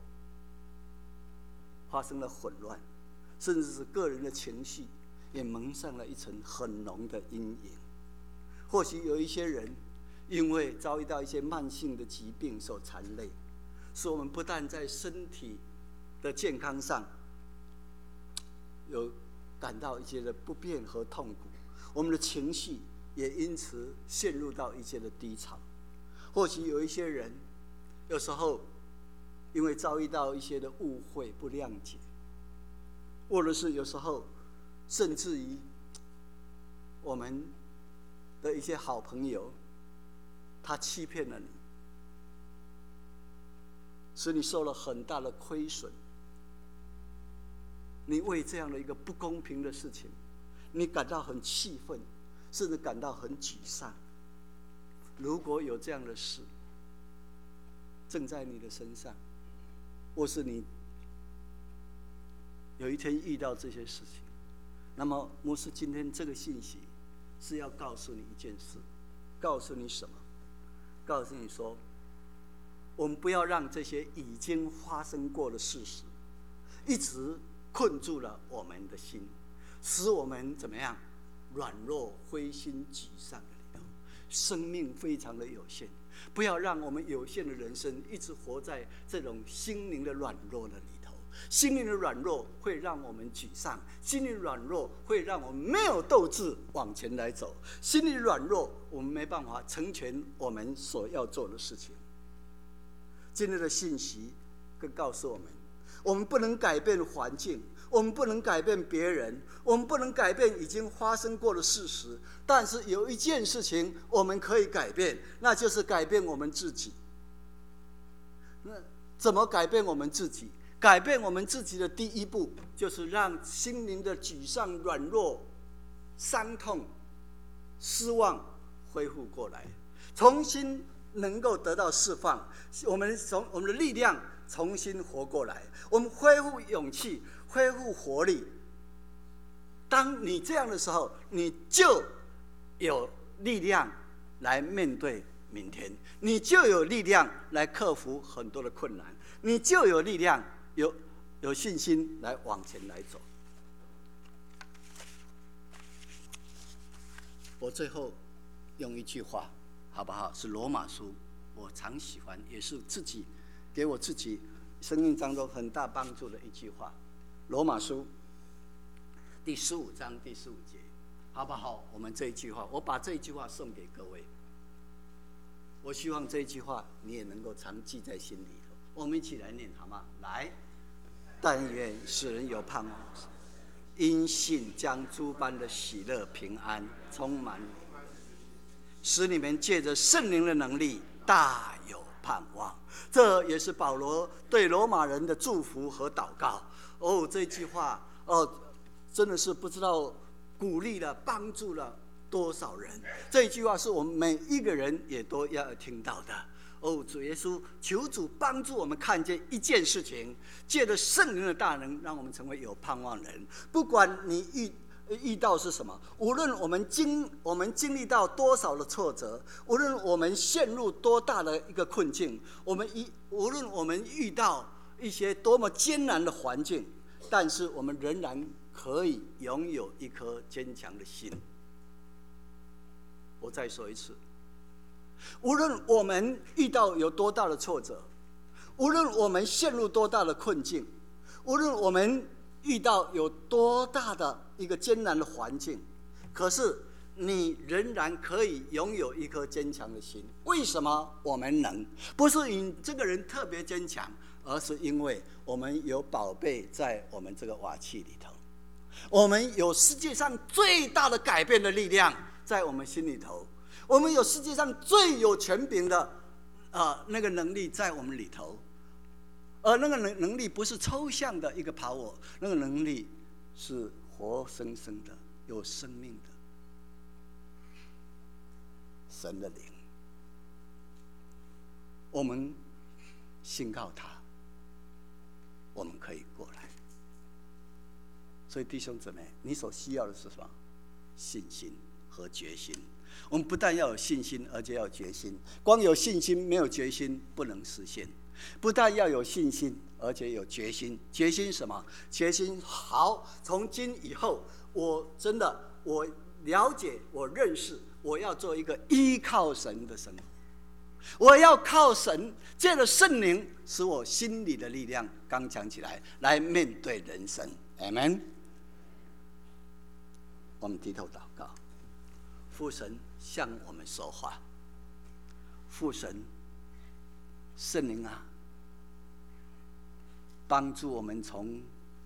发生了混乱，甚至是个人的情绪也蒙上了一层很浓的阴影。或许有一些人因为遭遇到一些慢性的疾病所缠累，使我们不但在身体的健康上有感到一些的不便和痛苦，我们的情绪也因此陷入到一些的低潮。或许有一些人有时候因为遭遇到一些的误会、不谅解，或者是有时候甚至于我们的一些好朋友他欺骗了你，使你受了很大的亏损，你为这样的一个不公平的事情你感到很气愤，甚至感到很沮丧。如果有这样的事正在你的身上，或是你有一天遇到这些事情，那么牧师今天这个信息是要告诉你一件事。告诉你什么？告诉你说，我们不要让这些已经发生过的事实一直困住了我们的心，使我们怎么样软弱、灰心、沮丧的里头。生命非常的有限，不要让我们有限的人生一直活在这种心灵的软弱的里头。心灵的软弱会让我们沮丧，心灵软弱会让我们没有斗志往前来走，心灵软弱我们没办法成全我们所要做的事情。今天的信息更告诉我们，我们不能改变环境，我们不能改变别人，我们不能改变已经发生过的事实，但是有一件事情我们可以改变，那就是改变我们自己。那怎么改变我们自己？改变我们自己的第一步，就是让心灵的沮丧、软弱、伤痛、失望恢复过来，重新能够得到释放。我们从我们的力量重新活过来，我们恢复勇气，恢复活力。当你这样的时候，你就有力量来面对明天，你就有力量来克服很多的困难，你就有力量有有信心来往前来走。我最后用一句话好不好？是罗马书，我常喜欢，也是自己给我自己生命当中很大帮助的一句话。罗马书第十五章第十五节，好不好？我们这一句话，我把这一句话送给各位。我希望这一句话你也能够常记在心里头。我们一起来念好吗？来，但愿使人有盼望，因信将诸般的喜乐平安充满你，使你们借着圣灵的能力大有盼望。这也是保罗对罗马人的祝福和祷告。哦，这句话哦，真的是不知道鼓励了、帮助了多少人。这句话是我们每一个人也都要听到的。哦，主耶稣，求主帮助我们看见一件事情，借着圣灵的大能，让我们成为有盼望的人。不管你遇遇到是什么，无论我们经我们经历到多少的挫折，无论我们陷入多大的一个困境，我们一无论我们遇到一些多么艰难的环境，但是我们仍然可以拥有一颗坚强的心。我再说一次，无论我们遇到有多大的挫折， 无论我们陷入多大的困境，无论我们遇到有多大的一个艰难的环境，可是你仍然可以拥有一颗坚强的心。为什么我们能？不是你这个人特别坚强，而是因为我们有宝贝在我们这个瓦器里头，我们有世界上最大的改变的力量在我们心里头，我们有世界上最有权柄的呃那个能力在我们里头，而那个能能力不是抽象的一个 power， 那个能力是活生生的、有生命的神的灵。我们信靠他，我们可以过来。所以弟兄姊妹，你所需要的是什么？信心和决心。我们不但要有信心，而且要有决心。光有信心没有决心不能实现。不但要有信心，而且有决心。决心什么？决心好，从今以后，我真的我了解，我认识，我要做一个依靠神的生活。我要靠神，借着圣灵，使我心里的力量刚强起来，来面对人生。Amen。我们低头祷告，父神向我们说话，父神，圣灵啊，帮助我们从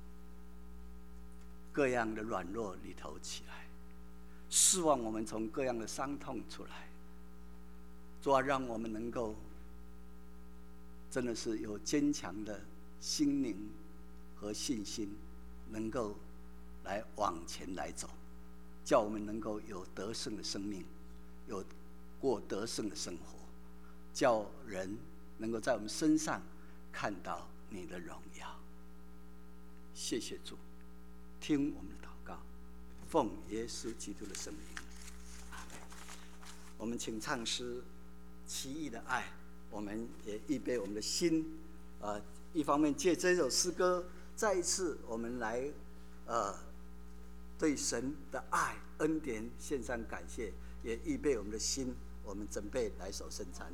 各样的软弱里头起来，希望我们从各样的伤痛出来。主啊，让我们能够真的是有坚强的心灵和信心，能够来往前来走，叫我们能够有得胜的生命，有过得胜的生活，叫人能够在我们身上看到你的荣耀。谢谢主，听我们的祷告，奉耶稣基督的圣名，阿们。我们请唱诗奇异的爱，我们也预备我们的心，呃，一方面借这首诗歌，再一次我们来，呃，对神的爱恩典献上感谢，也预备我们的心，我们准备来守圣餐。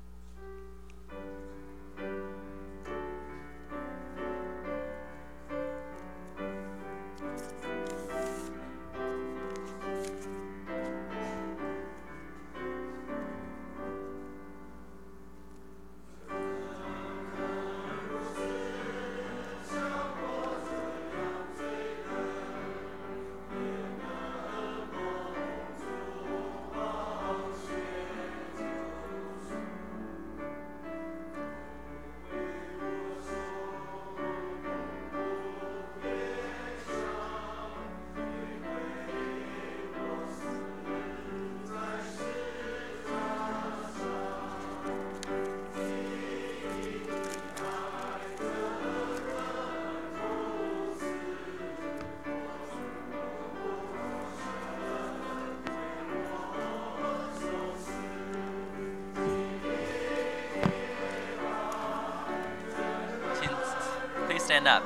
Stand up.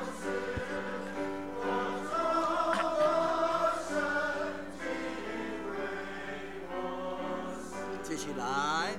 接起来。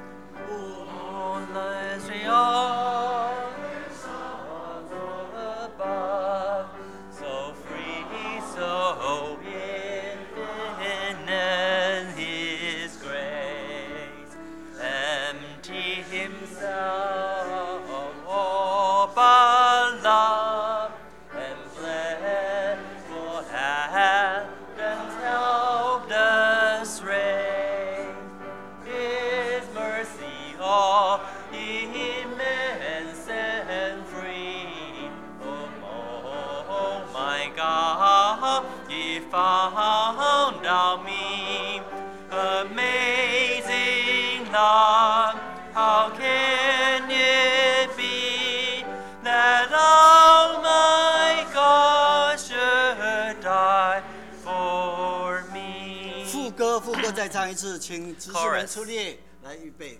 再唱一次，请执事们出列来预备。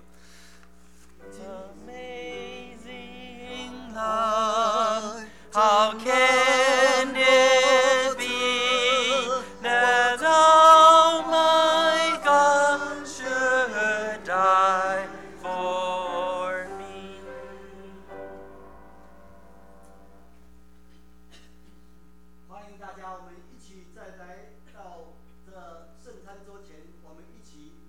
Amazing love, how can it be that oh my God should die for me?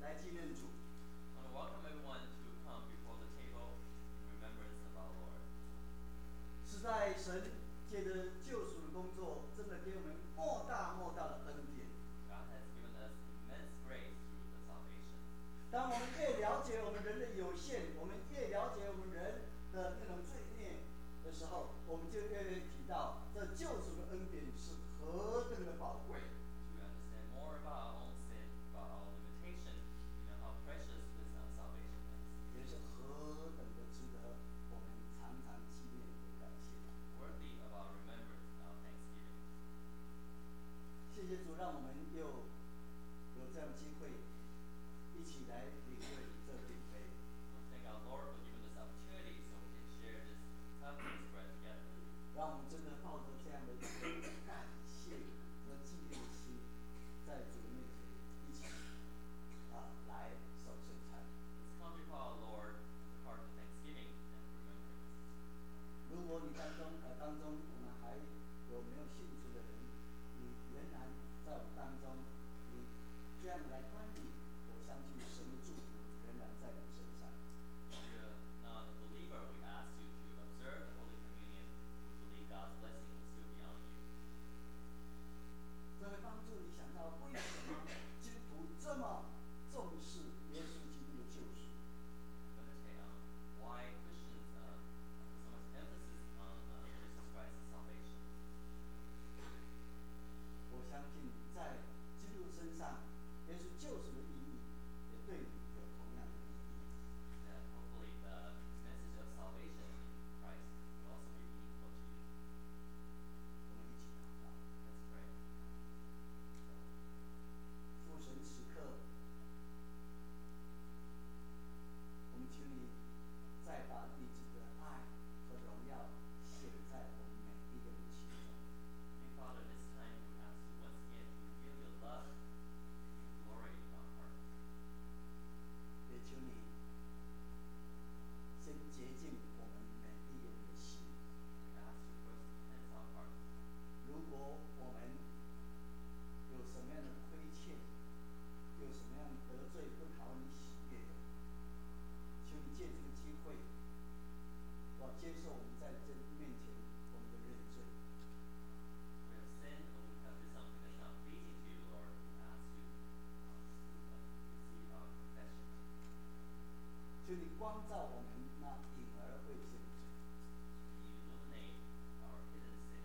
来纪念主。 I want to welcome everyone to come before the table in remembrance of our Lord. 实在神借着救赎的工作，真的给我们莫大莫大的恩典。 God has given us immense grace through the salvation. 当我们越了解我们人的有限，我们越了解我们人的那种罪孽的时候，我们就越越提到这救赎的恩典是何等的宝贵。 To understand more about our own sin, about our limitation, you know how precious this uh, salvation is. 也是何等的值得我们常常纪念和感谢。 Worthy of our remembrance and our thanksgiving. 谢谢主，让我们又有这样的机会，一起来领会这饼杯。 I want to thank our Lord for giving us opportunity so we can share this cup and this bread together. 让我们真的抱着这样的一个感谢和纪念心，在主面前一起啊来守圣餐。 Let's come before our Lord with a heart of thanksgiving and remembrance. 如果你当中呃当中我们还有没有信主的人，你仍然在我们当中，你这样来观礼，我相信神的祝福仍然在你身上。 If you're not a believer, we ask you to observe the Holy Communion. We believe God's blessing will still be on you. 这会帮助你想到为什么基督徒这么重视耶稣基督的救赎。 Meditate on why Christians uh, put so much emphasis on uh, Jesus Christ's salvation. 我相信在基督身上，耶稣救赎的意义，也对你有同样的意义。 That hopefully the message of salvation in Christ will also be meaningful to you. 我们一起祷告。 Let's pray. 父神此刻，我们求你再把你自己的爱和荣耀显在我们每一个人的心中。 Dear Father, this time we ask you once again to reveal your love and glory in our hearts. 也求你先洁净我们每一个人的心。 We ask you first to cleanse our hearts. 如果我们有什么样的亏欠，有什么样得罪不讨你喜悦的，求你借这个机会，我接受我们在这面前我们的认罪。 We have sinned or we have done something that's not pleasing to you, Lord. We ask you um, to uh, receive our confession. 求你光照我们那隐而未现的罪。 You illuminate our hidden sin.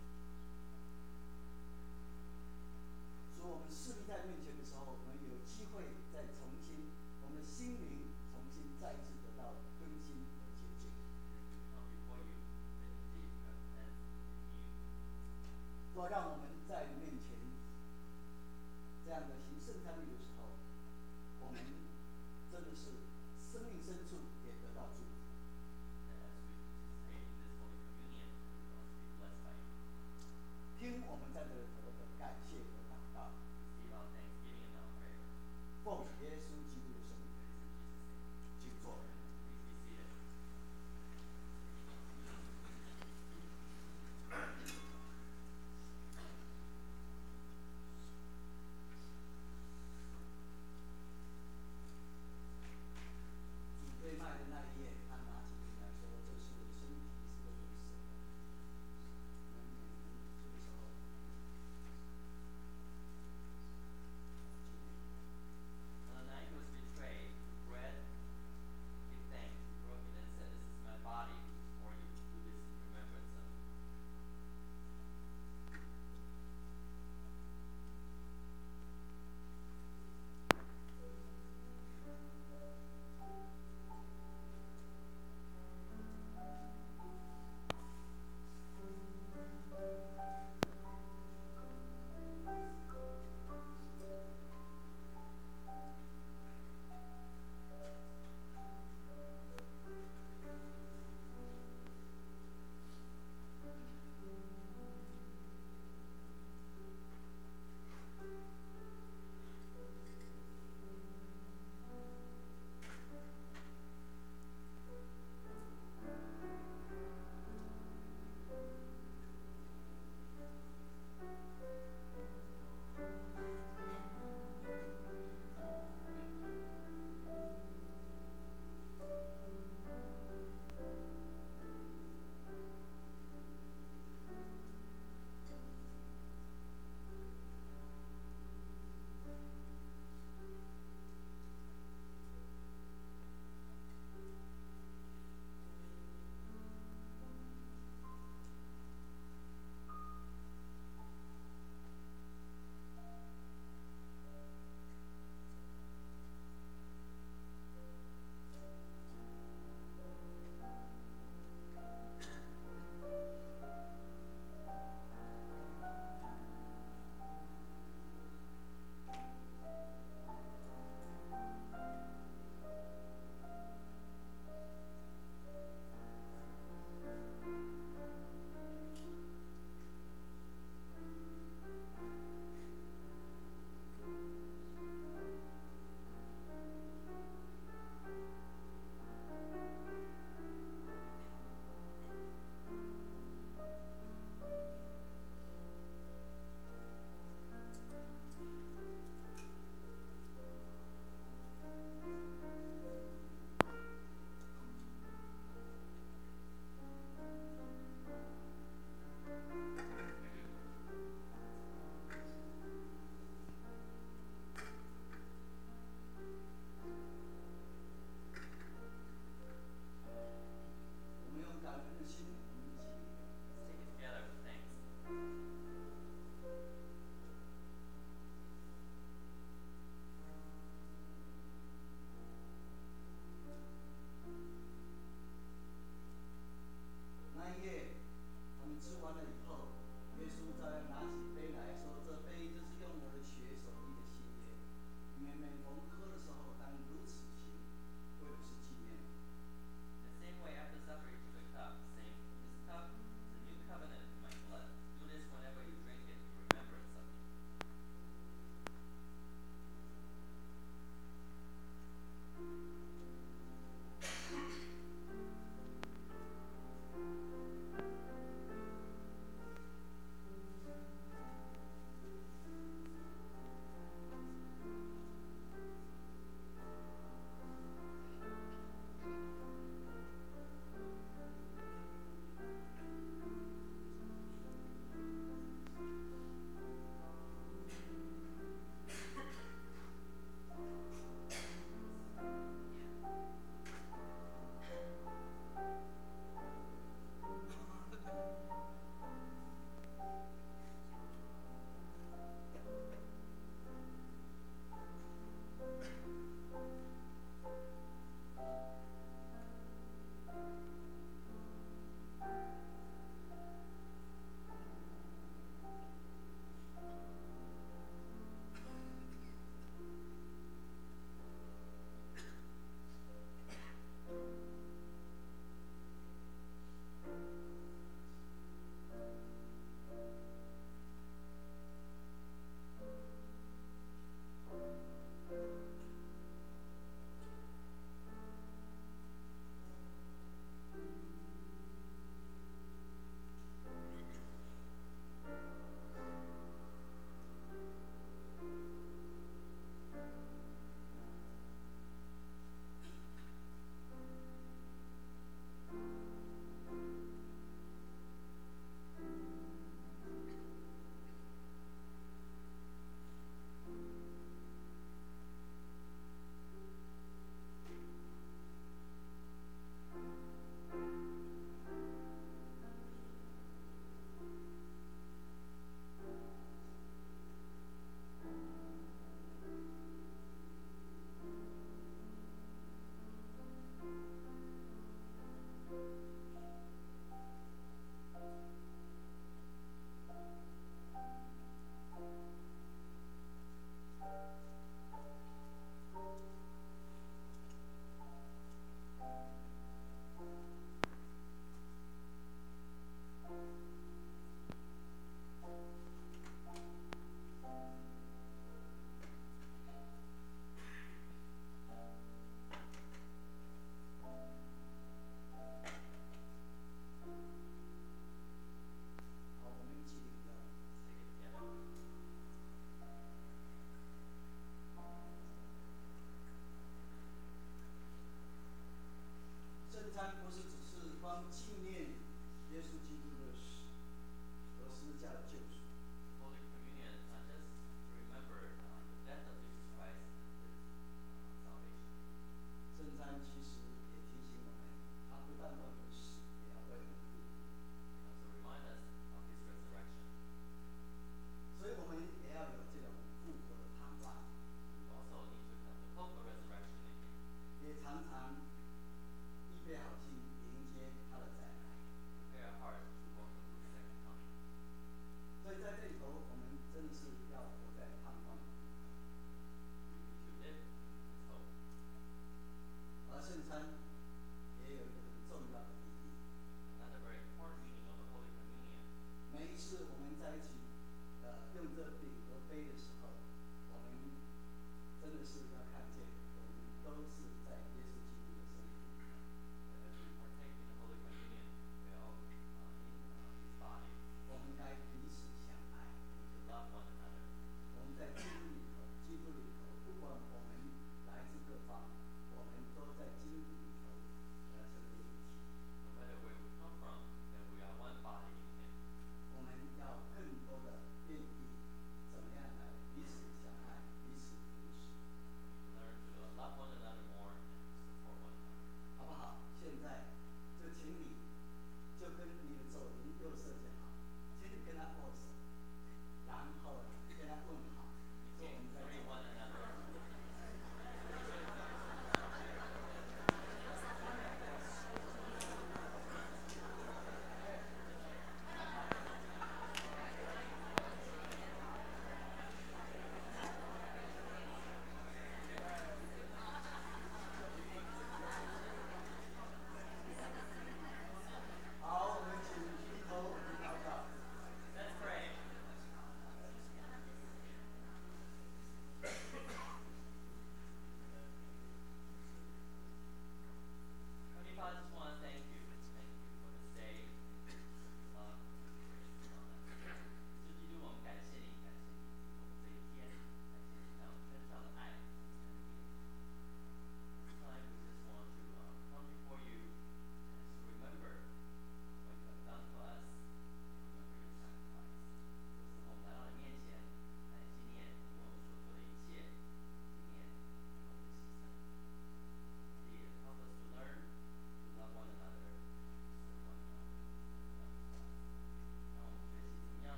所以我们势必在面前的时候，我们有机会再重新，我们的心灵重新再一次得到更新和洁净。 As we come before you, that indeed you have cleansed and renewed. 若让我们在你面前这样的行圣餐礼的时候，我们真的是生命深处也得到祝福。 And as we participate in this Holy Communion, we will also be blessed by you. 听我们在这里头的感谢和祷告， Receive our thanksgiving and our prayer. 奉耶稣基督的圣名， In Jesus' name. 请坐。 Please be seated. 主对麦的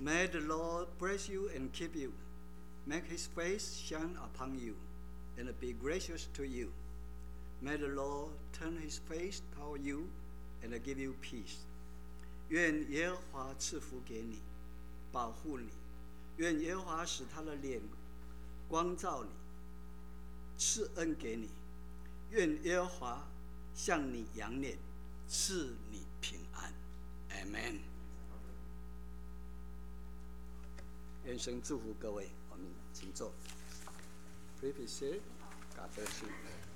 May the Lord bless you and keep you. Make his face shine upon you and be gracious to you. May the Lord turn his face toward you and give you peace. 愿耶和华赐福给你，保护你。愿耶和华使他的脸光照你，赐恩给你。愿耶和华向你扬脸，赐你平安。Amen。愿神祝福各位，我们请坐。Please be seated. God bless you.